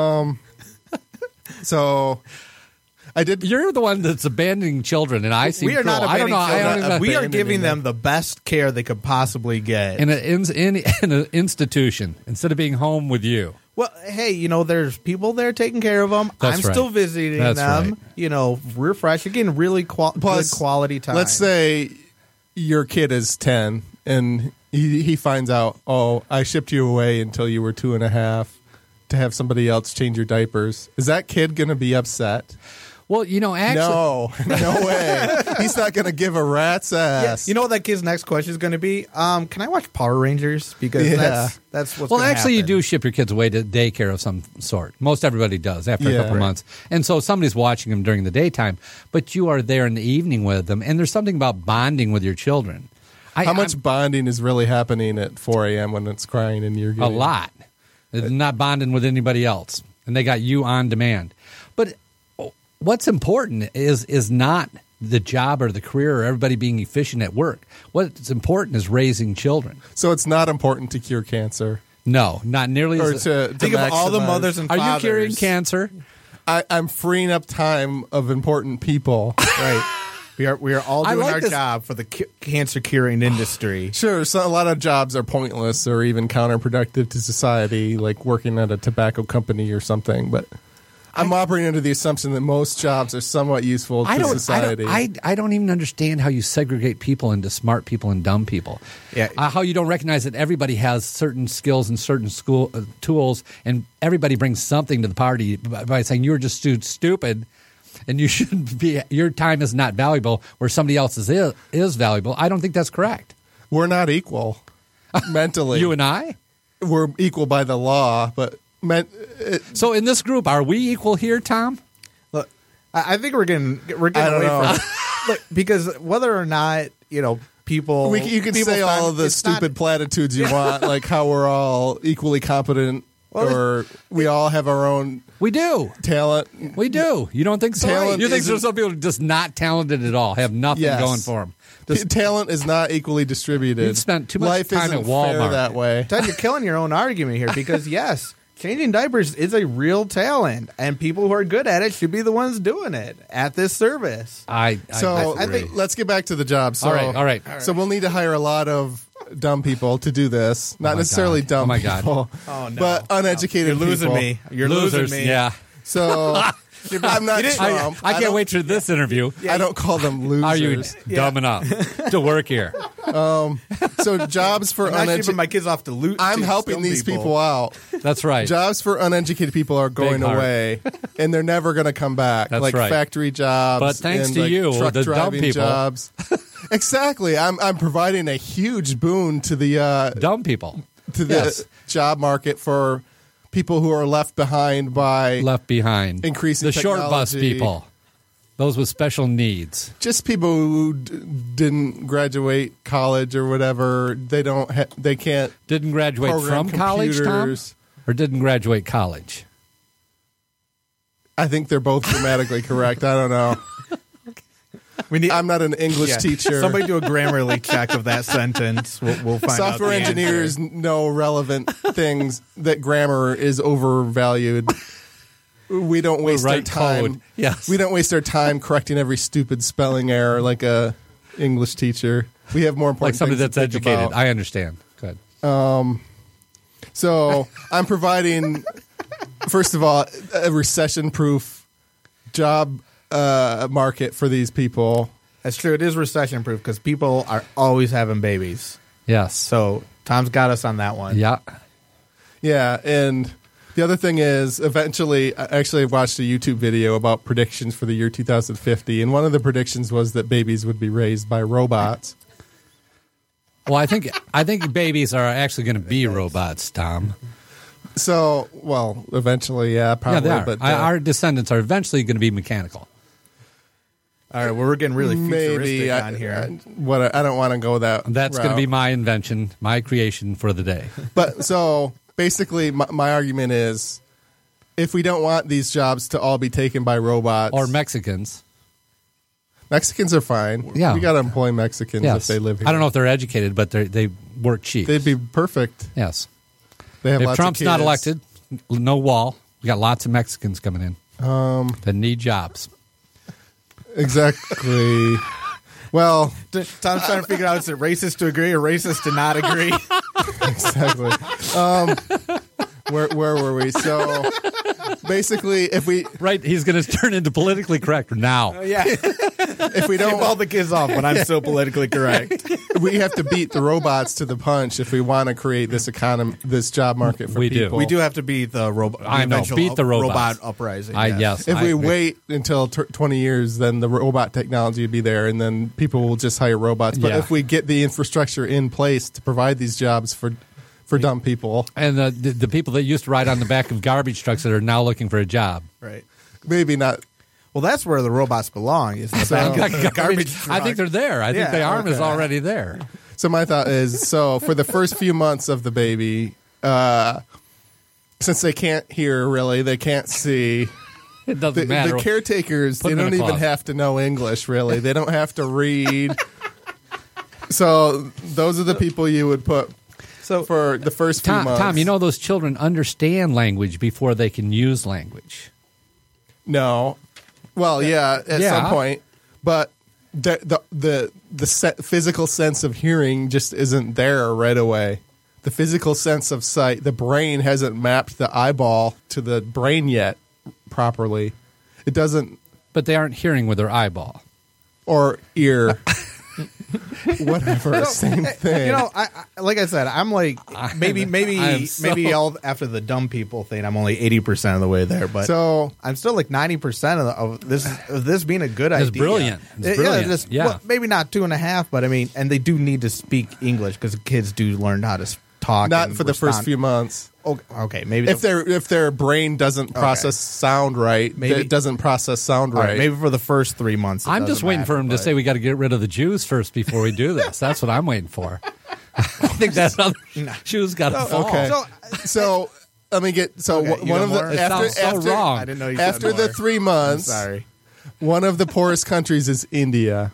S5: So I did.
S4: You're the one that's abandoning children, and I seem
S3: We are
S4: cruel.
S3: not
S4: I don't know.
S3: abandoning
S4: I don't
S3: children.
S4: even,
S3: We are
S5: abandoning
S3: giving
S5: them.
S3: them the best care they could possibly get.
S4: in an institution instead of being home with you.
S3: Well, hey, there's people there taking care of them.
S4: That's
S3: I'm
S4: right.
S3: still visiting
S4: That's
S3: them.
S4: right.
S3: Refresh. You're getting really good quality time.
S5: Let's say your kid is 10 and he finds out, oh, I shipped you away until you were 2.5 to have somebody else change your diapers. Is that kid going to be upset?
S4: Well, actually,
S5: No way. He's not going to give a rat's ass.
S3: You know what that kid's next question is going to be? Can I watch Power Rangers? Because
S5: Yeah.
S3: that's what's
S4: Well,
S3: gonna
S4: actually, you
S3: happen.
S4: do ship your kids away to daycare of some sort. Most everybody does after a
S5: Yeah.
S4: couple
S5: Right.
S4: months. And so somebody's watching them during the daytime, but you are there in the evening with them. And there's something about bonding with your children.
S5: How much bonding is really happening at 4 a.m. when it's crying and you're
S4: A
S5: getting
S4: lot. They're not bonding with anybody else. And they got you on demand. But what's important is not the job or the career or everybody being efficient at work. What's important is raising children.
S5: So it's not important to cure cancer
S4: No, not nearly
S5: or
S4: as...
S5: to
S3: Think of all the
S5: maximize-
S3: mothers and
S4: Are
S3: fathers.
S4: you curing cancer?
S5: I'm freeing up time of important people.
S3: Right. We are all
S4: I
S3: doing
S4: like
S3: our
S4: this.
S3: job for the cancer curing industry.
S5: Sure, so a lot of jobs are pointless or even counterproductive to society, like working at a tobacco company or something. But I'm operating under the assumption that most jobs are somewhat useful to society.
S4: I don't even understand how you segregate people into smart people and dumb people.
S3: Yeah.
S4: How you don't recognize that everybody has certain skills and certain school tools, and everybody brings something to the party by saying you're just stupid, and you shouldn't be. Your time is not valuable, where somebody else's is valuable. I don't think that's correct.
S5: We're not equal mentally.
S4: You and I.
S5: We're equal by the law, but
S4: So in this group, are we equal here, Tom?
S3: Look, I think we're getting
S5: I
S3: away
S5: don't know.
S3: from it. Look, because whether or not people,
S5: you can
S3: people
S5: say all of the
S3: it's not-
S5: stupid platitudes you want, like how we're all equally competent, or we all have our own
S4: We do.
S5: talent.
S4: We do. You don't think so?
S5: Talent
S4: You think
S5: isn't-
S4: there's some people just not talented at all, have nothing
S5: Yes.
S4: going for them?
S5: Talent is not equally distributed.
S4: You've spent too much
S5: Life
S4: time
S5: isn't
S4: at Walmart.
S5: fair that way.
S3: Ted, you're killing your own argument here because yes, changing diapers is a real talent, and people who are good at it should be the ones doing it at this service.
S4: I
S5: think let's get back to the job. So,
S4: All right.
S5: So we'll need to hire a lot of dumb people to do this. Not
S4: my
S5: necessarily
S4: God.
S5: dumb
S4: Oh my God.
S5: people,
S3: Oh, no.
S5: but uneducated
S3: You're losing
S5: people.
S3: me. You're
S4: Losers.
S3: losing me.
S4: Yeah.
S5: So I'm not Trump.
S4: I can't
S5: don't-
S4: wait for this interview.
S5: I don't call them losers.
S4: Are you dumb enough to work here?
S5: So jobs for
S3: I'm not shipping
S5: uneducated.
S3: my kids off to loot.
S5: I'm
S3: to
S5: helping
S3: dumb
S5: these people out.
S4: That's right.
S5: Jobs for uneducated people are going
S4: Big heart.
S5: away, and they're never going to come back.
S4: That's
S5: like
S4: right.
S5: factory jobs,
S4: But thanks
S5: and
S4: to
S5: like
S4: you,
S5: truck
S4: the dumb
S5: driving
S4: people.
S5: jobs. Exactly. I'm providing a huge boon to the
S4: Dumb people.
S5: to job market for people who are left behind by
S4: Left behind.
S5: Increasing
S4: the short bus
S5: technology.
S4: people. Those with special needs.
S5: Just people who didn't graduate college or whatever. They don't. They can't.
S4: Didn't graduate
S5: program
S4: from college, Tom?
S5: computers.
S4: Or didn't graduate college?
S5: I think they're both grammatically correct. I don't know. I'm not an English teacher.
S3: Somebody do a Grammarly check of that sentence. We'll find out.
S5: Software
S3: the
S5: engineers
S3: answer.
S5: know relevant things that grammar is overvalued. We don't waste our
S4: Right
S5: time.
S4: code. Yes.
S5: We don't waste our time correcting every stupid spelling error like a English teacher. We have more important
S4: Like somebody
S5: things
S4: that's
S5: to think
S4: educated.
S5: about.
S4: I understand. Good.
S5: So I'm providing, first of all, a recession-proof job market for these people.
S3: That's true. It is recession proof because people are always having babies.
S4: Yes.
S3: So Tom's got us on that one.
S4: Yeah.
S5: Yeah, and the other thing is, eventually, I actually watched a YouTube video about predictions for the year 2050, and one of the predictions was that babies would be raised by robots.
S4: Well, I think babies are actually going to be robots, Tom.
S5: So, well, eventually, yeah, probably.
S4: Yeah, they are.
S5: But
S4: Our descendants are eventually going to be mechanical.
S3: All right, well, we're getting really futuristic
S5: maybe
S3: on here.
S5: I don't want to go that.
S4: That's going to
S5: route.
S4: be my invention, my creation for the day.
S5: But so basically, my argument is, if we don't want these jobs to all be taken by robots,
S4: Or Mexicans.
S5: Mexicans are fine.
S4: Yeah.
S5: We got to employ Mexicans
S4: Yes.
S5: if they live here.
S4: I don't know if they're educated, but they work cheap.
S5: They'd be perfect.
S4: Yes.
S5: They have
S4: If
S5: lots
S4: Trump's
S5: of
S4: not
S5: kids.
S4: elected, no wall. We got lots of Mexicans coming in that need jobs.
S5: Exactly. Well,
S3: Tom's trying to figure out is it racist to agree or racist to not agree.
S5: exactly. Where were we? So basically, if we
S4: Right, he's going to turn into politically correct now.
S3: Yeah.
S5: if we
S3: Keep all
S5: don't,
S3: the kids off, but I'm still politically correct.
S5: we have to beat the robots to the punch if we want to create this economy, this job market for
S4: We do.
S5: people.
S3: We do have to beat the robot.
S4: I know, beat the robots.
S3: robot uprising.
S4: Yes.
S5: If we
S4: I-
S5: wait until 20 years, then the robot technology would be there, and then people will just hire robots. But
S4: Yeah.
S5: if we get the infrastructure in place to provide these jobs for dumb people,
S4: And the people that used to ride on the back of garbage trucks that are now looking for a job.
S3: Right.
S5: maybe not.
S3: Well, that's where the robots belong. Is in the back of the garbage
S4: I think they're there. I think
S3: Yeah,
S4: the arm is
S3: okay.
S4: already there.
S5: So my thought is, so for the first few months of the baby, since they can't hear really, they can't see.
S4: It doesn't matter.
S5: The caretakers,
S4: Put
S5: they
S4: them in
S5: don't
S4: a
S5: even
S4: closet.
S5: have to know English, really. They don't have to read. So those are the people you would put for the first few months.
S4: Tom, you know those children understand language before they can use language.
S5: No. Well, yeah, at
S4: Yeah.
S5: some point. But the physical sense of hearing just isn't there right away. The physical sense of sight, the brain hasn't mapped the eyeball to the brain yet properly. It doesn't,
S4: But they aren't hearing with their eyeball.
S5: or ear. Whatever, same thing.
S3: You know, I like I said, I'm like maybe
S4: I'm so-
S3: maybe all after the dumb people thing, I'm only 80% of the way there, but
S5: So-
S3: I'm still like 90% of this being a good idea.
S4: It's brilliant. It's brilliant. Yeah.
S3: well, maybe not 2.5, but I mean, and they do need to speak English because kids do learn how to talk.
S5: not
S3: and
S5: for the first
S3: respond.
S5: few months.
S3: Okay, maybe
S5: If their brain doesn't process sound right,
S3: Maybe-
S5: it doesn't process sound
S3: all
S5: right.
S3: right, maybe for the first 3 months. it
S4: I'm just
S3: doesn't
S4: waiting for
S3: matter,
S4: him to
S3: but-
S4: say we got to get rid of the Jews first before we do this. That's what I'm waiting for. I think that other shoe's got to fall.
S5: Okay. So let me get
S3: Okay, you
S5: one
S3: got
S5: of the
S3: more? It
S4: sounds so wrong.
S3: I didn't know you said
S5: after the
S3: more.
S5: 3 months.
S3: I'm sorry.
S5: One of the poorest countries is India.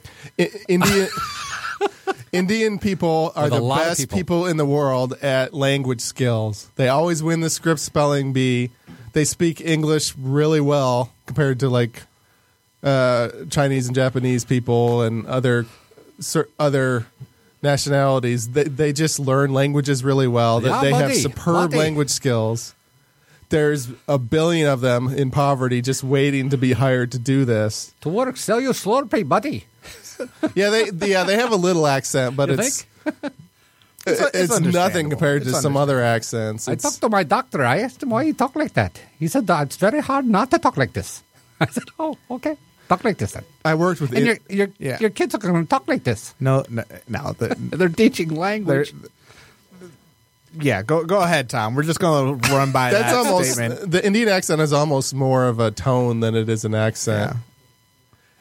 S5: Indian people are
S4: With a
S5: the
S4: lot of
S5: best people in the world at language skills. They always win the script spelling bee. They speak English really well compared to like Chinese and Japanese people and other nationalities. They just learn languages really well.
S4: Yeah,
S5: They have
S4: buddy.
S5: superb
S4: Buddy.
S5: language skills. There's a billion of them in poverty just waiting to be hired to do this.
S4: To work, sell you Slurpee, buddy.
S5: Yeah, they have a little accent, but
S4: You
S5: it's
S4: think?
S5: it's nothing
S3: understandable.
S5: compared to
S3: It's
S5: some other accents.
S4: I talked to my doctor. I asked him why he talk like that. He said it's very hard not to talk like this. I said, oh, okay. Talk like this then.
S5: I worked with
S4: And your
S3: Yeah.
S4: kids are going to talk like this.
S3: No.
S4: They're teaching language.
S3: Yeah, go ahead, Tom. We're just going to run by
S5: that's
S3: that
S5: almost
S3: statement.
S5: the Indian accent is almost more of a tone than it is an accent.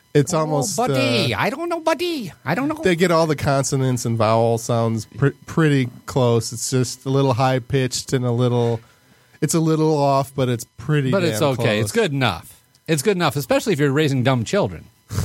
S5: It's almost
S4: buddy. I don't know, buddy. I don't know.
S5: they get all the consonants and vowel sounds pretty close. It's just a little high pitched and it's a little off, but it's pretty.
S4: But it's okay.
S5: Close.
S4: It's good enough. It's good enough, especially if you're raising dumb children.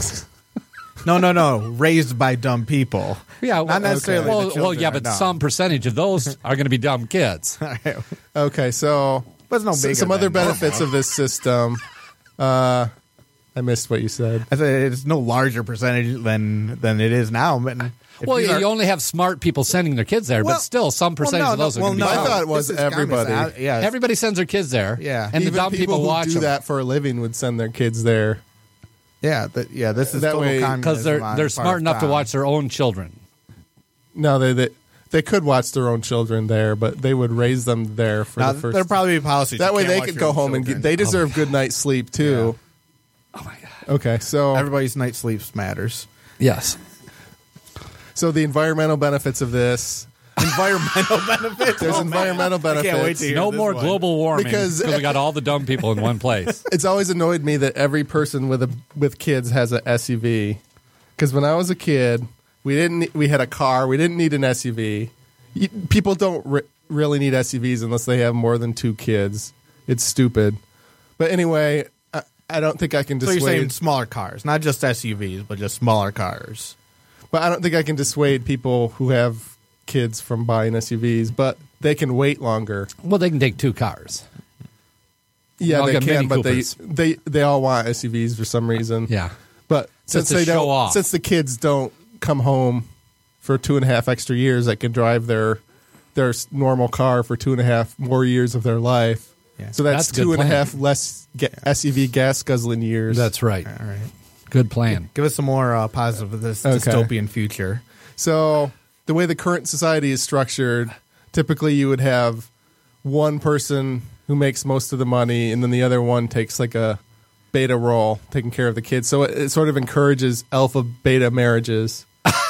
S3: No. Raised by dumb people.
S4: Yeah,
S3: Not necessarily.
S4: Well,
S3: the children
S4: yeah,
S3: are
S4: but
S3: dumb.
S4: some percentage of those are going to be dumb kids.
S5: Okay, so
S3: But it's no bigger
S5: some other
S3: than normal.
S5: benefits of this system. I missed what you said.
S3: I said it's no larger percentage than it is now. But if
S4: Well,
S3: these are-
S4: you only have smart people sending their kids there,
S3: Well-
S4: but still, some percentage of those are going to be
S5: I
S4: dumb.
S5: thought it was
S3: This is
S5: everybody.
S3: communist. Yeah,
S4: Everybody sends their kids there.
S3: Yeah.
S4: and the
S5: Even
S4: dumb people
S5: who
S4: watch
S5: do
S4: them
S5: that for a living would send their kids there.
S3: This is
S5: That
S3: total
S5: way-
S3: communism
S4: because they're
S3: on the part
S4: smart
S3: of
S4: enough to
S3: Tom.
S4: watch their own children.
S5: No, they could watch their own children there, but they would raise them there for
S3: Now,
S5: the first.
S3: there'll probably be policies.
S5: that
S3: you
S5: way
S3: can't
S5: they
S3: watch
S5: could
S3: your
S5: go
S3: own
S5: home and
S3: children.
S5: they deserve good night's sleep too.
S4: Oh my god!
S5: Okay, so
S3: Everybody's night sleeps matters.
S4: Yes,
S5: so the environmental benefits of this.
S3: Environmental benefits.
S5: There's environmental
S3: I can't wait
S5: benefits.
S3: to hear
S4: no
S3: this
S4: more
S3: one.
S4: global warming
S5: Because-
S4: because we got all the dumb people in one place.
S5: It's always annoyed me that every person with kids has a SUV. Because when I was a kid, we had a car. We didn't need an SUV. People don't really need SUVs unless they have more than 2 kids. It's stupid. But anyway, I don't think I can
S3: So you're
S5: dissuade.
S3: saying smaller cars, not just SUVs, but just smaller cars.
S5: But I don't think I can dissuade people who have kids from buying SUVs. But they can wait longer.
S4: Well, they can take 2 cars.
S5: Yeah,
S4: I'll
S5: they
S4: get Mini
S5: can. But
S4: Coopers.
S5: they all want SUVs for some reason.
S4: Yeah,
S5: But
S4: Just
S5: since
S4: to
S5: they
S4: show
S5: don't,
S4: off.
S5: since the kids don't come home for 2.5 extra years, that can drive their normal car for 2.5 more years of their life.
S3: Yeah.
S5: So that's
S4: That's a good
S5: 2.5 less SUV gas guzzling years.
S4: that's right.
S3: All right.
S4: Good plan.
S3: Give us some more positive of this
S5: Okay.
S3: dystopian future.
S5: So the way the current society is structured, typically you would have one person who makes most of the money, and then the other one takes like a beta role, taking care of the kids. So it sort of encourages alpha beta marriages.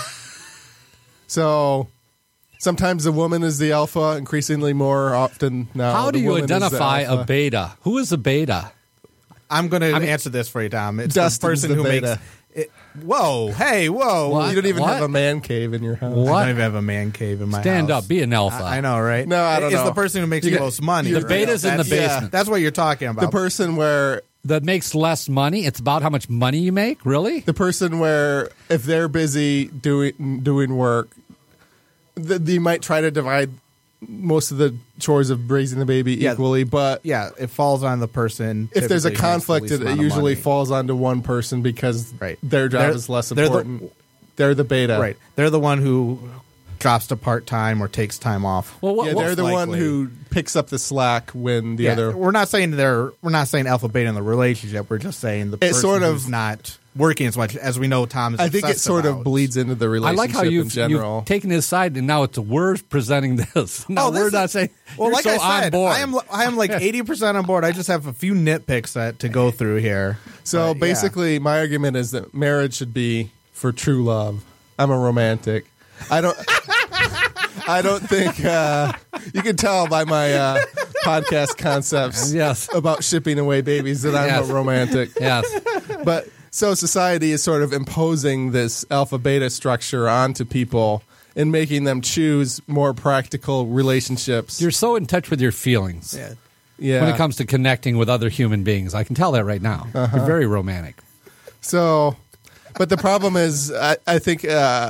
S5: So sometimes the woman is the alpha, increasingly more often now.
S4: How do
S5: the
S4: you
S5: woman is the
S4: identify a
S5: alpha.
S4: beta? Who is a beta?
S3: I'm going to answer this for you, Tom. It's
S5: Dustin's
S3: the person
S5: the
S3: who
S5: beta.
S3: makes. Whoa! Hey! Whoa!
S4: What?
S5: You don't even
S4: What?
S5: have a man cave in your house.
S3: I
S4: What?
S3: don't even have a man cave in my
S4: Stand
S3: house.
S4: up, be an alpha.
S3: I know, right?
S5: No, I don't
S3: It's
S5: know.
S3: the person who makes
S5: You
S3: the
S5: get-
S3: most money.
S5: The
S3: right?
S4: beta's in the
S3: That's-
S4: basement.
S3: That's what you're talking about.
S5: The person where
S4: That makes less money. It's about how much money you make. Really?
S5: if they're busy doing work, you might try to divide most of the chores of raising the baby
S3: Yeah.
S5: equally, but
S3: yeah, it falls on the person.
S5: if there's a
S3: typically who makes the
S5: conflict,
S3: least
S5: it
S3: amount of
S5: usually
S3: money.
S5: falls onto one person because
S3: Right.
S5: their job
S3: They're-
S5: is less
S3: they're the-
S5: important. They're the beta.
S3: Right. They're the one who drops to part time or takes time off.
S4: Well, what,
S5: Yeah, they're
S3: most
S5: the one
S3: likely.
S5: who picks up the slack when the other.
S3: We're not saying alpha beta in the relationship. We're just saying the person
S5: sort of-
S3: who's not working as much as we know Tom is.
S5: I think it
S3: obsessed
S5: sort of
S3: about.
S5: bleeds into the
S4: I
S5: relationship
S4: like how
S5: in
S4: you've
S5: general.
S4: taken his side, and now it's we're presenting this. No,
S3: this
S4: we're
S3: is-
S4: not saying.
S3: Well,
S4: you're
S3: like
S4: so
S3: I said,
S4: on board.
S3: I am like 80% on board. I just have a few nitpicks to go through here.
S5: So
S3: But, yeah.
S5: basically, my argument is that marriage should be for true love. I'm a romantic. I don't. I don't think you can tell by my podcast concepts
S4: Yes.
S5: about shipping away babies that I'm
S4: Yes.
S5: a romantic.
S4: Yes.
S5: But so society is sort of imposing this alpha beta structure onto people and making them choose more practical relationships.
S4: You're so in touch with your feelings
S5: yeah.
S4: when it comes to connecting with other human beings. I can tell that right now.
S5: Uh-huh.
S4: You're very romantic.
S5: So, but the problem is, I think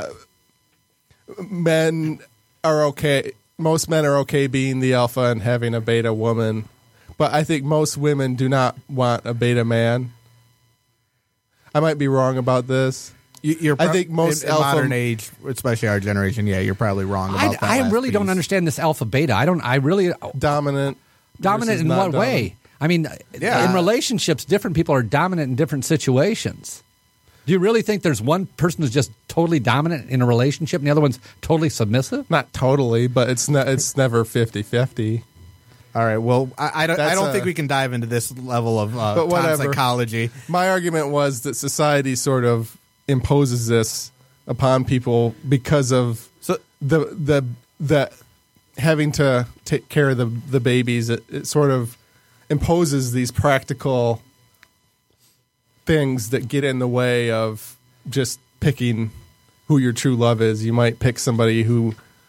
S5: men are okay. Most men are okay being the alpha and having a beta woman, but I think most women do not want a beta man. I might be wrong about this. I think most
S3: in
S5: alpha
S3: modern age, especially our generation, yeah, you're probably wrong about that.
S4: I
S3: last
S4: really don't
S3: piece.
S4: understand this alpha beta. I really
S5: Dominant.
S4: dominant
S5: versus
S4: in
S5: not
S4: what
S5: dominant.
S4: way? I mean,
S3: Yeah.
S4: in relationships, different people are dominant in different situations. Do you really think there's one person who's just totally dominant in a relationship and the other one's totally submissive?
S5: Not totally, but it's not. It's never 50-50.
S3: All right. Well, I don't. I
S5: That's
S3: don't
S5: a-
S3: think we can dive into this level of Tom's
S5: whatever.
S3: psychology.
S5: My argument was that society sort of imposes this upon people because of
S3: So
S5: the having to take care of the babies. It sort of imposes these practical things that get in the way of just picking who your true love is. You might pick somebody who,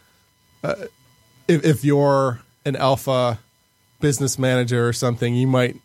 S5: if you're an alpha business manager or something, you might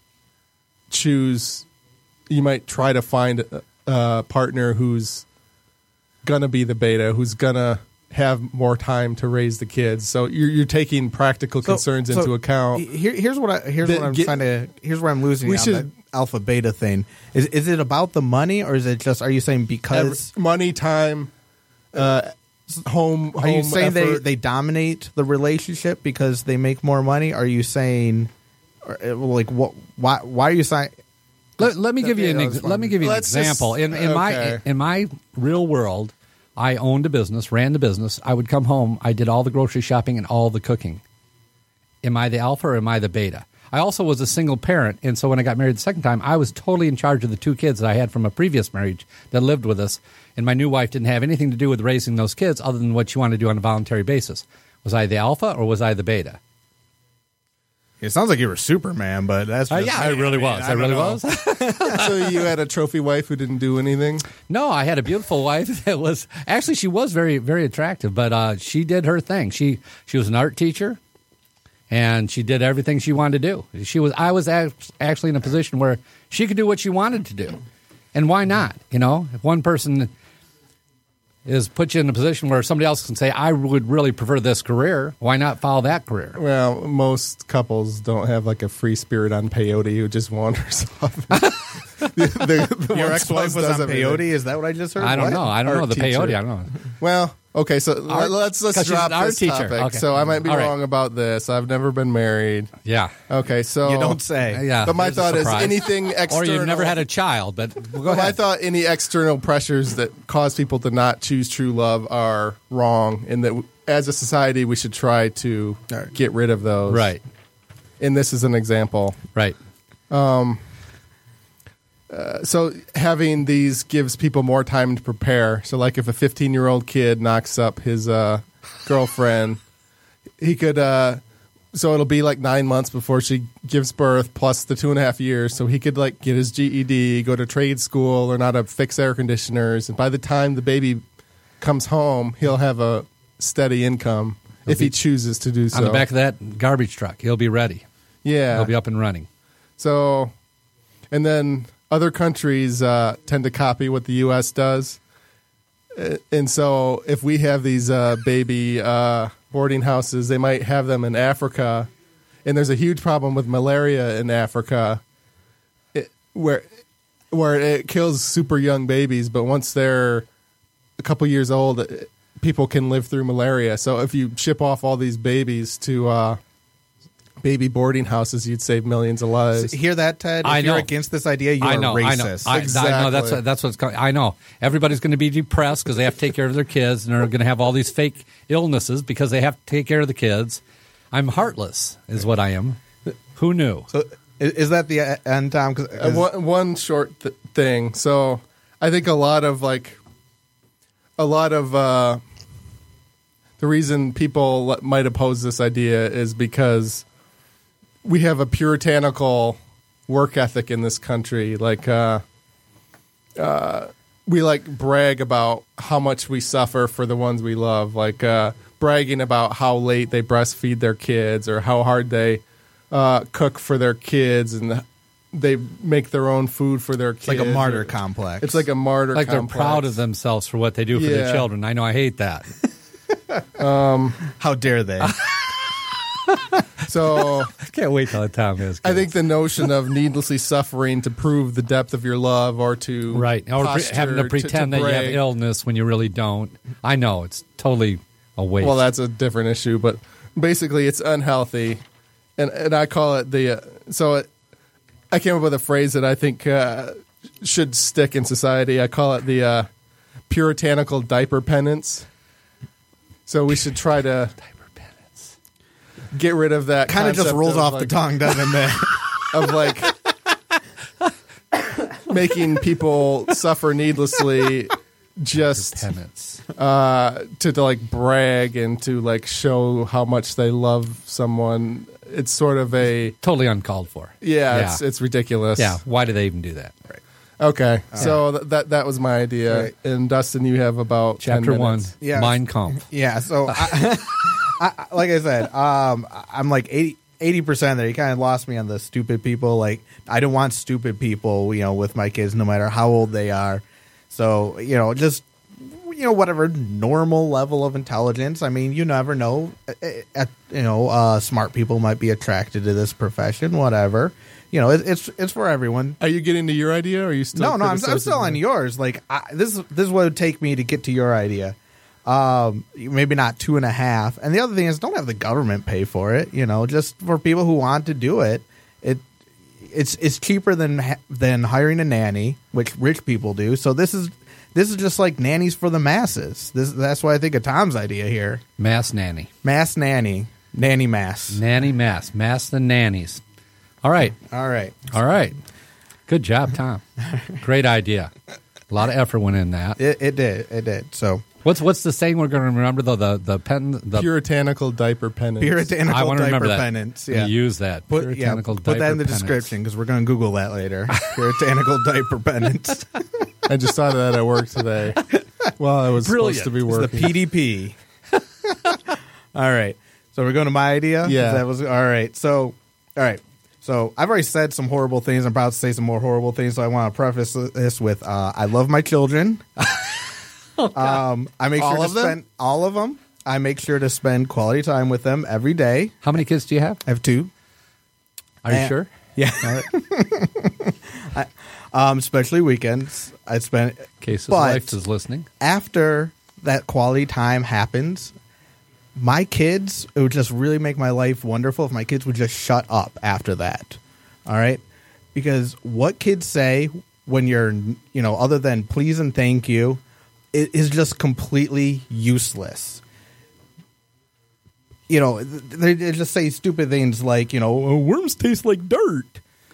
S5: try to find a partner who's gonna be the beta, who's gonna have more time to raise the kids. So you're taking practical concerns into account.
S3: Here's where I'm losing you on the alpha beta thing. Is it about the money, or is it just? Are you saying because
S5: money, time, home?
S3: Are you saying
S5: effort?
S3: they dominate the relationship because they make more money? Are you saying, like, what? Why are you saying?
S4: Let me give you an example.
S5: Okay.
S4: In my real world, I owned a business, ran the business. I would come home. I did all the grocery shopping and all the cooking. Am I the alpha or am I the beta? I also was a single parent, and so when I got married the second time, I was totally in charge of the 2 kids that I had from a previous marriage that lived with us, and my new wife didn't have anything to do with raising those kids other than what she wanted to do on a voluntary basis. Was I the alpha or was I the beta?
S3: It sounds like you were Superman, but that's just
S4: I really was. I really was.
S5: So you had a trophy wife who didn't do anything?
S4: No, I had a beautiful wife that was actually she was very, very attractive, but she did her thing. She was an art teacher, and she did everything she wanted to do. I was actually in a position where she could do what she wanted to do, and why not? You know, if one person is put you in a position where somebody else can say, I would really prefer this career, why not follow that career?
S5: Well, most couples don't have like a free spirit on peyote who just wanders off.
S3: Your ex-wife was on peyote? Is that what I just heard?
S4: I don't know. I don't know the
S5: teacher.
S4: peyote. I don't know.
S5: Well, okay, so let's drop this
S4: teacher.
S5: topic.
S4: Okay.
S5: So I might be
S4: All right.
S5: wrong about this. I've never been married.
S4: Yeah.
S5: Okay, so
S3: You don't say.
S4: Yeah.
S5: But my
S4: there's a
S5: thought is
S4: surprise.
S5: anything external.
S4: Or you've never had a child, but go
S5: Well,
S4: ahead.
S5: I thought any external pressures that cause people to not choose true love are wrong, and that as a society we should try to get rid of those.
S4: Right.
S5: And this is an example.
S4: Right.
S5: So having these gives people more time to prepare. So like if a 15-year-old kid knocks up his girlfriend, he could so it'll be like 9 months before she gives birth plus the 2.5 years. So he could like get his GED, go to trade school, learn how to fix air conditioners. And by the time the baby comes home, he'll have a steady income if he chooses to do so.
S4: On the back of that garbage truck, he'll be ready.
S5: Yeah.
S4: He'll be up and running.
S5: So, and then other countries tend to copy what the U.S. does. And so if we have these baby boarding houses, they might have them in Africa. And there's a huge problem with malaria in Africa where it kills super young babies. But once they're a couple years old, people can live through malaria. So if you ship off all these babies to baby boarding houses, you'd save millions of lives.
S3: Hear that, Ted? If you're against this idea, you are racist.
S4: I know. That's what's going. I know. Everybody's going to be depressed because they have to take care of their kids, and they're going to have all these fake illnesses because they have to take care of the kids. I'm heartless, is what I am. Who knew?
S3: So is that the end, Tom?
S5: One short thing. So I think a lot of the reason people might oppose this idea is because we have a puritanical work ethic in this country. Like, we like brag about how much we suffer for the ones we love. Like, bragging about how late they breastfeed their kids or how hard they cook for their kids and they make their own food for their kids.
S3: It's like a martyr complex.
S5: It's like a martyr
S4: Like
S5: complex.
S4: they're proud of themselves for what they do for their
S5: Yeah.
S4: children. I know. I hate that.
S3: How dare they?
S5: So
S4: I can't wait till the time is.
S5: I think the notion of needlessly suffering to prove the depth of your love or to
S4: Right. Or
S5: posture,
S4: having to pretend that you have
S5: brag.
S4: illness when you really don't. I know. It's totally a waste.
S5: Well, that's a different issue, but basically it's unhealthy. And I call it I came up with a phrase that I think should stick in society. I call it the puritanical diaper penance. So we should try to get rid of that.
S3: Kind of just
S5: concept
S3: rolls off the
S5: like,
S3: tongue, doesn't it?
S5: of like making people suffer needlessly just
S4: penance.
S5: to like brag and to like show how much they love someone. It's sort of a
S4: Totally uncalled for.
S5: it's ridiculous.
S4: Yeah. Why do they even do that?
S5: Okay, so that was my idea.
S3: Right.
S5: And Dustin, you have about 10
S4: Chapter 1,
S5: minutes.
S3: Yeah.
S4: Mein Kampf.
S3: Yeah, so like I said, I'm like 80% there. You kind of lost me on the stupid people. Like, I don't want stupid people, with my kids, no matter how old they are. So, just, whatever normal level of intelligence. I mean, you never know. Smart people might be attracted to this profession, whatever. It's for everyone.
S5: Are you getting to your idea, or are you still?
S3: No, I'm still on yours. Like, this is what it would take me to get to your idea. Maybe not 2.5. And the other thing is, don't have the government pay for it. Just for people who want to do it. It's cheaper than hiring a nanny, which rich people do. So this is just like nannies for the masses. That's why I think of Tom's idea here.
S4: Mass nanny.
S3: Mass nanny. Nanny mass.
S4: Nanny mass. Mass the nannies. All right.
S3: All right.
S4: All right. Good job, Tom. Great idea. A lot of effort went in that.
S3: It did. So
S4: What's the saying we're going to remember, though? The
S5: puritanical diaper penance.
S3: puritanical
S4: I want to
S3: diaper
S4: remember that.
S3: penance.
S4: We
S3: Yeah.
S4: use that.
S3: Put
S4: Puritanical
S3: that in
S4: diaper
S3: the
S4: penance.
S3: description because we're going to Google that later. Puritanical diaper penance.
S5: I just thought of that at work today. Well, I was
S4: Brilliant.
S5: supposed to be
S3: It's the
S5: working.
S3: PDP. All right. So we're going to my idea?
S5: Yeah.
S3: That was all right. So I've already said some horrible things. I'm about to say some more horrible things. So I want to preface this with I love my children. I make
S5: All
S3: sure
S5: of
S3: to
S5: them?
S3: spend all of them. I make sure to spend quality time with them every day.
S4: How many kids do you have?
S3: I have 2.
S4: Are you
S3: And-
S4: sure?
S3: Yeah. Especially weekends. I spend.
S4: In case his
S3: But-
S4: wife is listening.
S3: After that quality time happens, my kids, it would just really make my life wonderful if my kids would just shut up after that. All right? Because what kids say when you're, other than please and thank you, it is just completely useless. They just say stupid things like, "Oh, worms taste like dirt."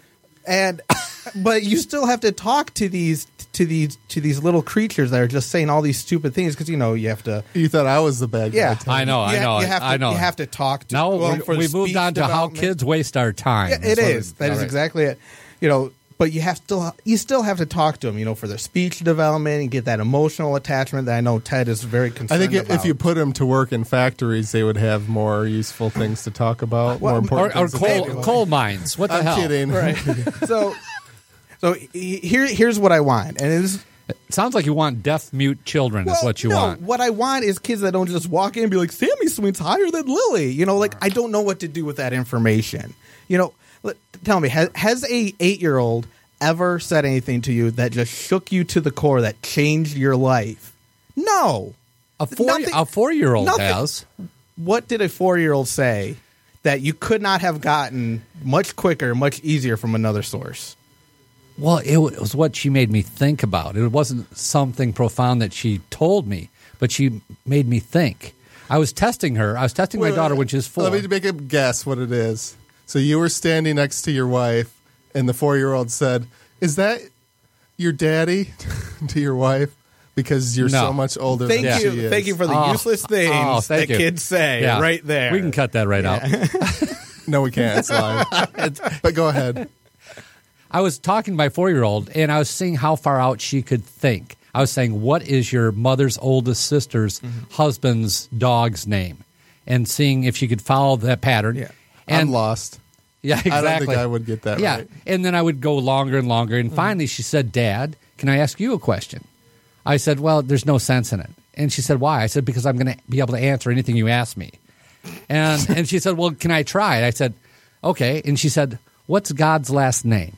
S3: And but you still have to talk to these little creatures that are just saying all these stupid things because you have to.
S5: You thought I was the bad guy.
S3: Yeah.
S5: Tom.
S4: I know.
S3: You have to talk to.
S4: Now
S3: for
S4: we
S3: the
S4: moved
S3: speech
S4: on to how
S3: development.
S4: kids waste our time.
S3: Yeah, it is. That is
S4: all right.
S3: exactly it. But you still have to talk to them. For their speech development and get that emotional attachment that I know Ted is very
S5: I
S3: concerned
S5: think
S3: about.
S5: if you put them to work in factories, they would have more useful things to talk about.
S3: Well,
S5: more important
S4: Or
S5: things to talk about.
S4: coal mines. What the
S5: I'm
S4: hell?
S5: kidding.
S3: right, so here's what I want, and it is.
S4: It sounds like you want deaf mute children is what you want.
S3: What I want is kids that don't just walk in and be like, Sammy Sweet's higher than Lily. I don't know what to do with that information. Tell me, has a 8-year-old ever said anything to you that just shook you to the core, that changed your life? No.
S4: A 4-year-old
S3: nothing.
S4: has.
S3: What did a 4-year-old say that you could not have gotten much quicker, much easier from another source?
S4: Well, it was what she made me think about. It wasn't something profound that she told me, but she made me think. I was testing her. I was testing my daughter when she was 4.
S5: Let me make a guess what it is. So you were standing next to your wife, and the 4-year-old said, "Is that your daddy?" to your wife, because you're
S4: No.
S5: so much older
S3: Thank
S5: than
S3: you.
S5: she is.
S3: Thank you for the useless things that
S4: thank you.
S3: kids say
S4: Yeah.
S3: right there.
S4: We can cut that right out.
S5: No, we can't. It's live. But go ahead.
S4: I was talking to my 4-year-old, and I was seeing how far out she could think. I was saying, what is your mother's oldest sister's husband's dog's name? And seeing if she could follow that pattern.
S3: Yeah.
S4: And,
S5: I'm lost.
S4: Yeah, exactly.
S5: I don't think I would get that
S4: yeah.
S5: right.
S4: And then I would go longer and longer. And finally she said, Dad, can I ask you a question? I said, well, there's no sense in it. And she said, why? I said, because I'm going to be able to answer anything you ask me. And she said, well, can I try? I said, okay. And she said, what's God's last name?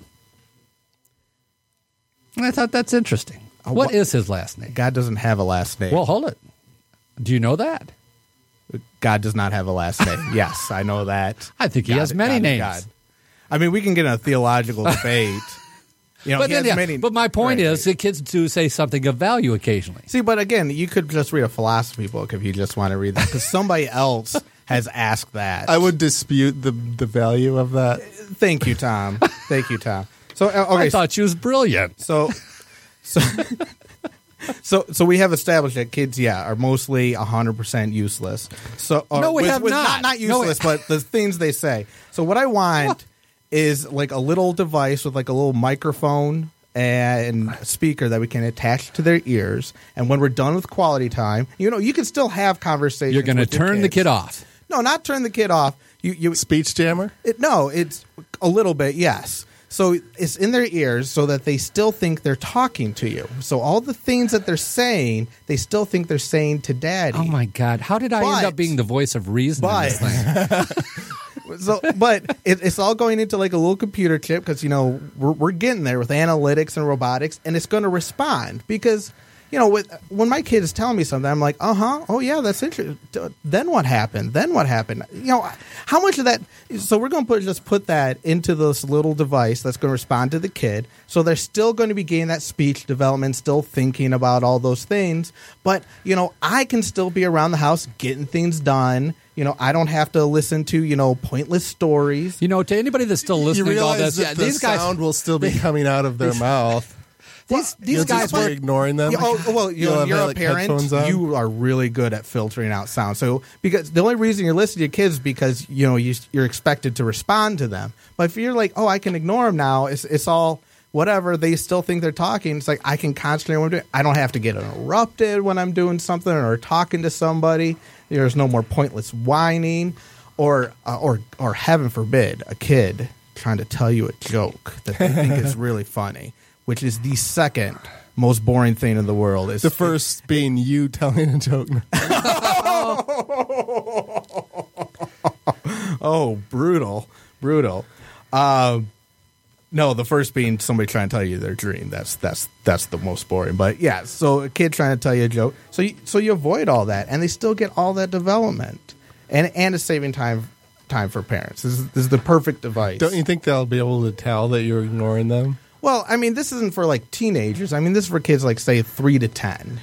S4: And I thought that's interesting. What is his last name?
S3: God doesn't have a last name.
S4: Well, hold it. Do you know that?
S3: God does not have a last name. Yes, I know that.
S4: I think he has many
S3: God is
S4: names.
S3: God. I mean, we can get in a theological debate. He
S4: But,
S3: has
S4: then,
S3: many.
S4: but my point
S3: Right.
S4: is that kids do say something of value occasionally.
S3: See, but again, you could just read a philosophy book if you just want to read that, because somebody else has asked that.
S5: I would dispute the value of that.
S3: Thank you, Tom. Thank you, Tom. So, okay.
S4: I thought she was brilliant.
S3: So we have established that kids, are mostly 100% useless. So
S4: No, we have not.
S3: Not
S4: No,
S3: useless, but the things they say. So what I want is like a little device with like a little microphone and speaker that we can attach to their ears. And when we're done with quality time, you can still have conversations.
S4: You're going to
S3: with your
S4: turn the
S3: kids.
S4: kid off.
S3: No, not turn the kid off. You
S5: Speech jammer?
S3: it's a little bit, yes. So it's in their ears so that they still think they're talking to you. So all the things that they're saying, they still think they're saying to Daddy.
S4: Oh my God! How did I end up being the voice of reason in this thing?
S3: But it's all going into like a little computer chip because we're getting there with analytics and robotics, and it's going to respond because when my kid is telling me something, I'm like, oh yeah, that's interesting. Then what happened? How much of that? So we're going to just put that into this little device that's going to respond to the kid. So they're still going to be getting that speech development, still thinking about all those things. But I can still be around the house getting things done. I don't have to listen to pointless stories.
S4: To anybody that's still
S5: You
S4: listening to all
S5: realize
S4: this,
S5: that the
S4: these guys
S5: sound will still be coming out of their mouth.
S4: These guys
S5: are
S4: were
S5: ignoring them.
S3: You're a
S5: like,
S3: parent.
S5: headphones on.
S3: You are really good at filtering out sound. So because the only reason you're listening to your kids is because you're expected to respond to them. But if you're like, I can ignore them now, it's all whatever. They still think they're talking. It's like I can concentrate on what I'm doing. I don't have to get interrupted when I'm doing something or talking to somebody. There's no more pointless whining, or heaven forbid, a kid trying to tell you a joke that they think is really funny, which is the second most boring thing in the world.
S5: The first being you telling a joke.
S3: Oh, brutal. No, the first being somebody trying to tell you their dream. That's the most boring. But yeah, so a kid trying to tell you a joke. So you avoid all that, and they still get all that development, and it's saving time for parents. This is the perfect device.
S5: Don't you think they'll be able to tell that you're ignoring them?
S3: Well, I mean, this isn't for like teenagers. I mean, this is for kids like say 3 to 10.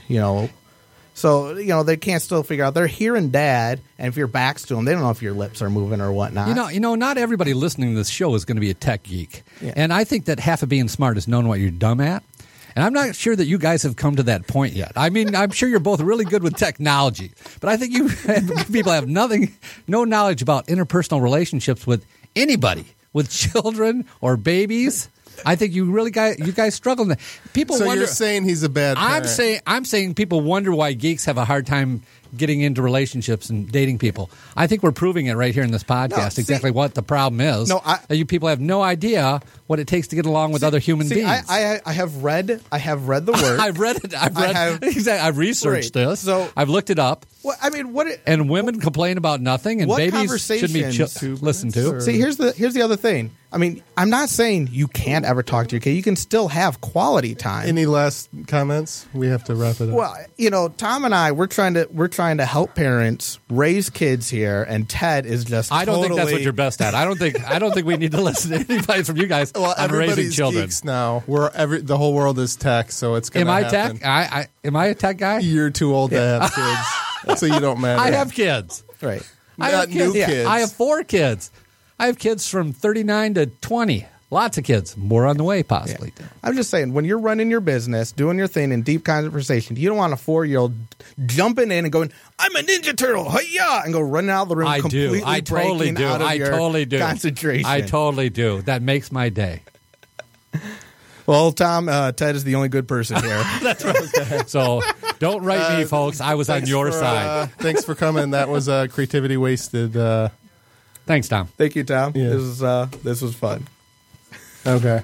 S3: So they can't still figure out. They're hearing Dad, and if your back's to them, they don't know if your lips are moving or whatnot.
S4: Not everybody listening to this show is going to be a tech geek,
S3: Yeah.
S4: and I think that half of being smart is knowing what you're dumb at. And I'm not sure that you guys have come to that point yet. I mean, I'm sure you're both really good with technology, but I think you people have no knowledge about interpersonal relationships with anybody, with children or babies. I think you guys struggle. People
S5: So
S4: wonder.
S5: you're saying he's a bad parent.
S4: I'm saying people wonder why geeks have a hard time getting into relationships and dating people. I think we're proving it right here in this podcast exactly what the problem is. That you people have no idea what it takes to get along with other human beings.
S3: I have read the word.
S4: I've read it. I've researched this.
S3: So
S4: I've looked it up.
S3: Well, I mean,
S4: and women complain about nothing, and
S3: what
S4: babies shouldn't be listened to.
S3: See, here's the other thing. I mean, I'm not saying you can't ever talk to your kid. You can still have quality time.
S5: Any last comments? We have to wrap it up.
S3: Well, Tom and I, we're trying to help parents raise kids here, and Ted is just.
S4: I don't think that's what you're best at. I don't think we need to listen to anybody from you guys on raising children.
S5: Geeks now. The whole world is tech, so it's going to happen.
S4: Tech? Am I a tech guy?
S5: You're too old to have kids, so you don't matter.
S4: I have kids.
S3: Right.
S5: I have new kids.
S4: I have 4 kids. I have kids from 39 to 20. Lots of kids. More on the way, possibly.
S3: Yeah. I'm just saying, when you're running your business, doing your thing in deep conversation, you don't want a 4-year-old jumping in and going, "I'm a Ninja Turtle, hi-ya!" and go running out of the room completely breaking out of your concentration.
S4: I totally do. That makes my day.
S3: Well, Tom, Ted is the only good person here.
S4: That's right. So don't write me, folks. I was on your side.
S5: Thanks for coming. That was Creativity Wasted.
S4: Thanks, Tom.
S3: Thank you, Tom.
S5: Yeah.
S3: This was fun.
S5: Okay.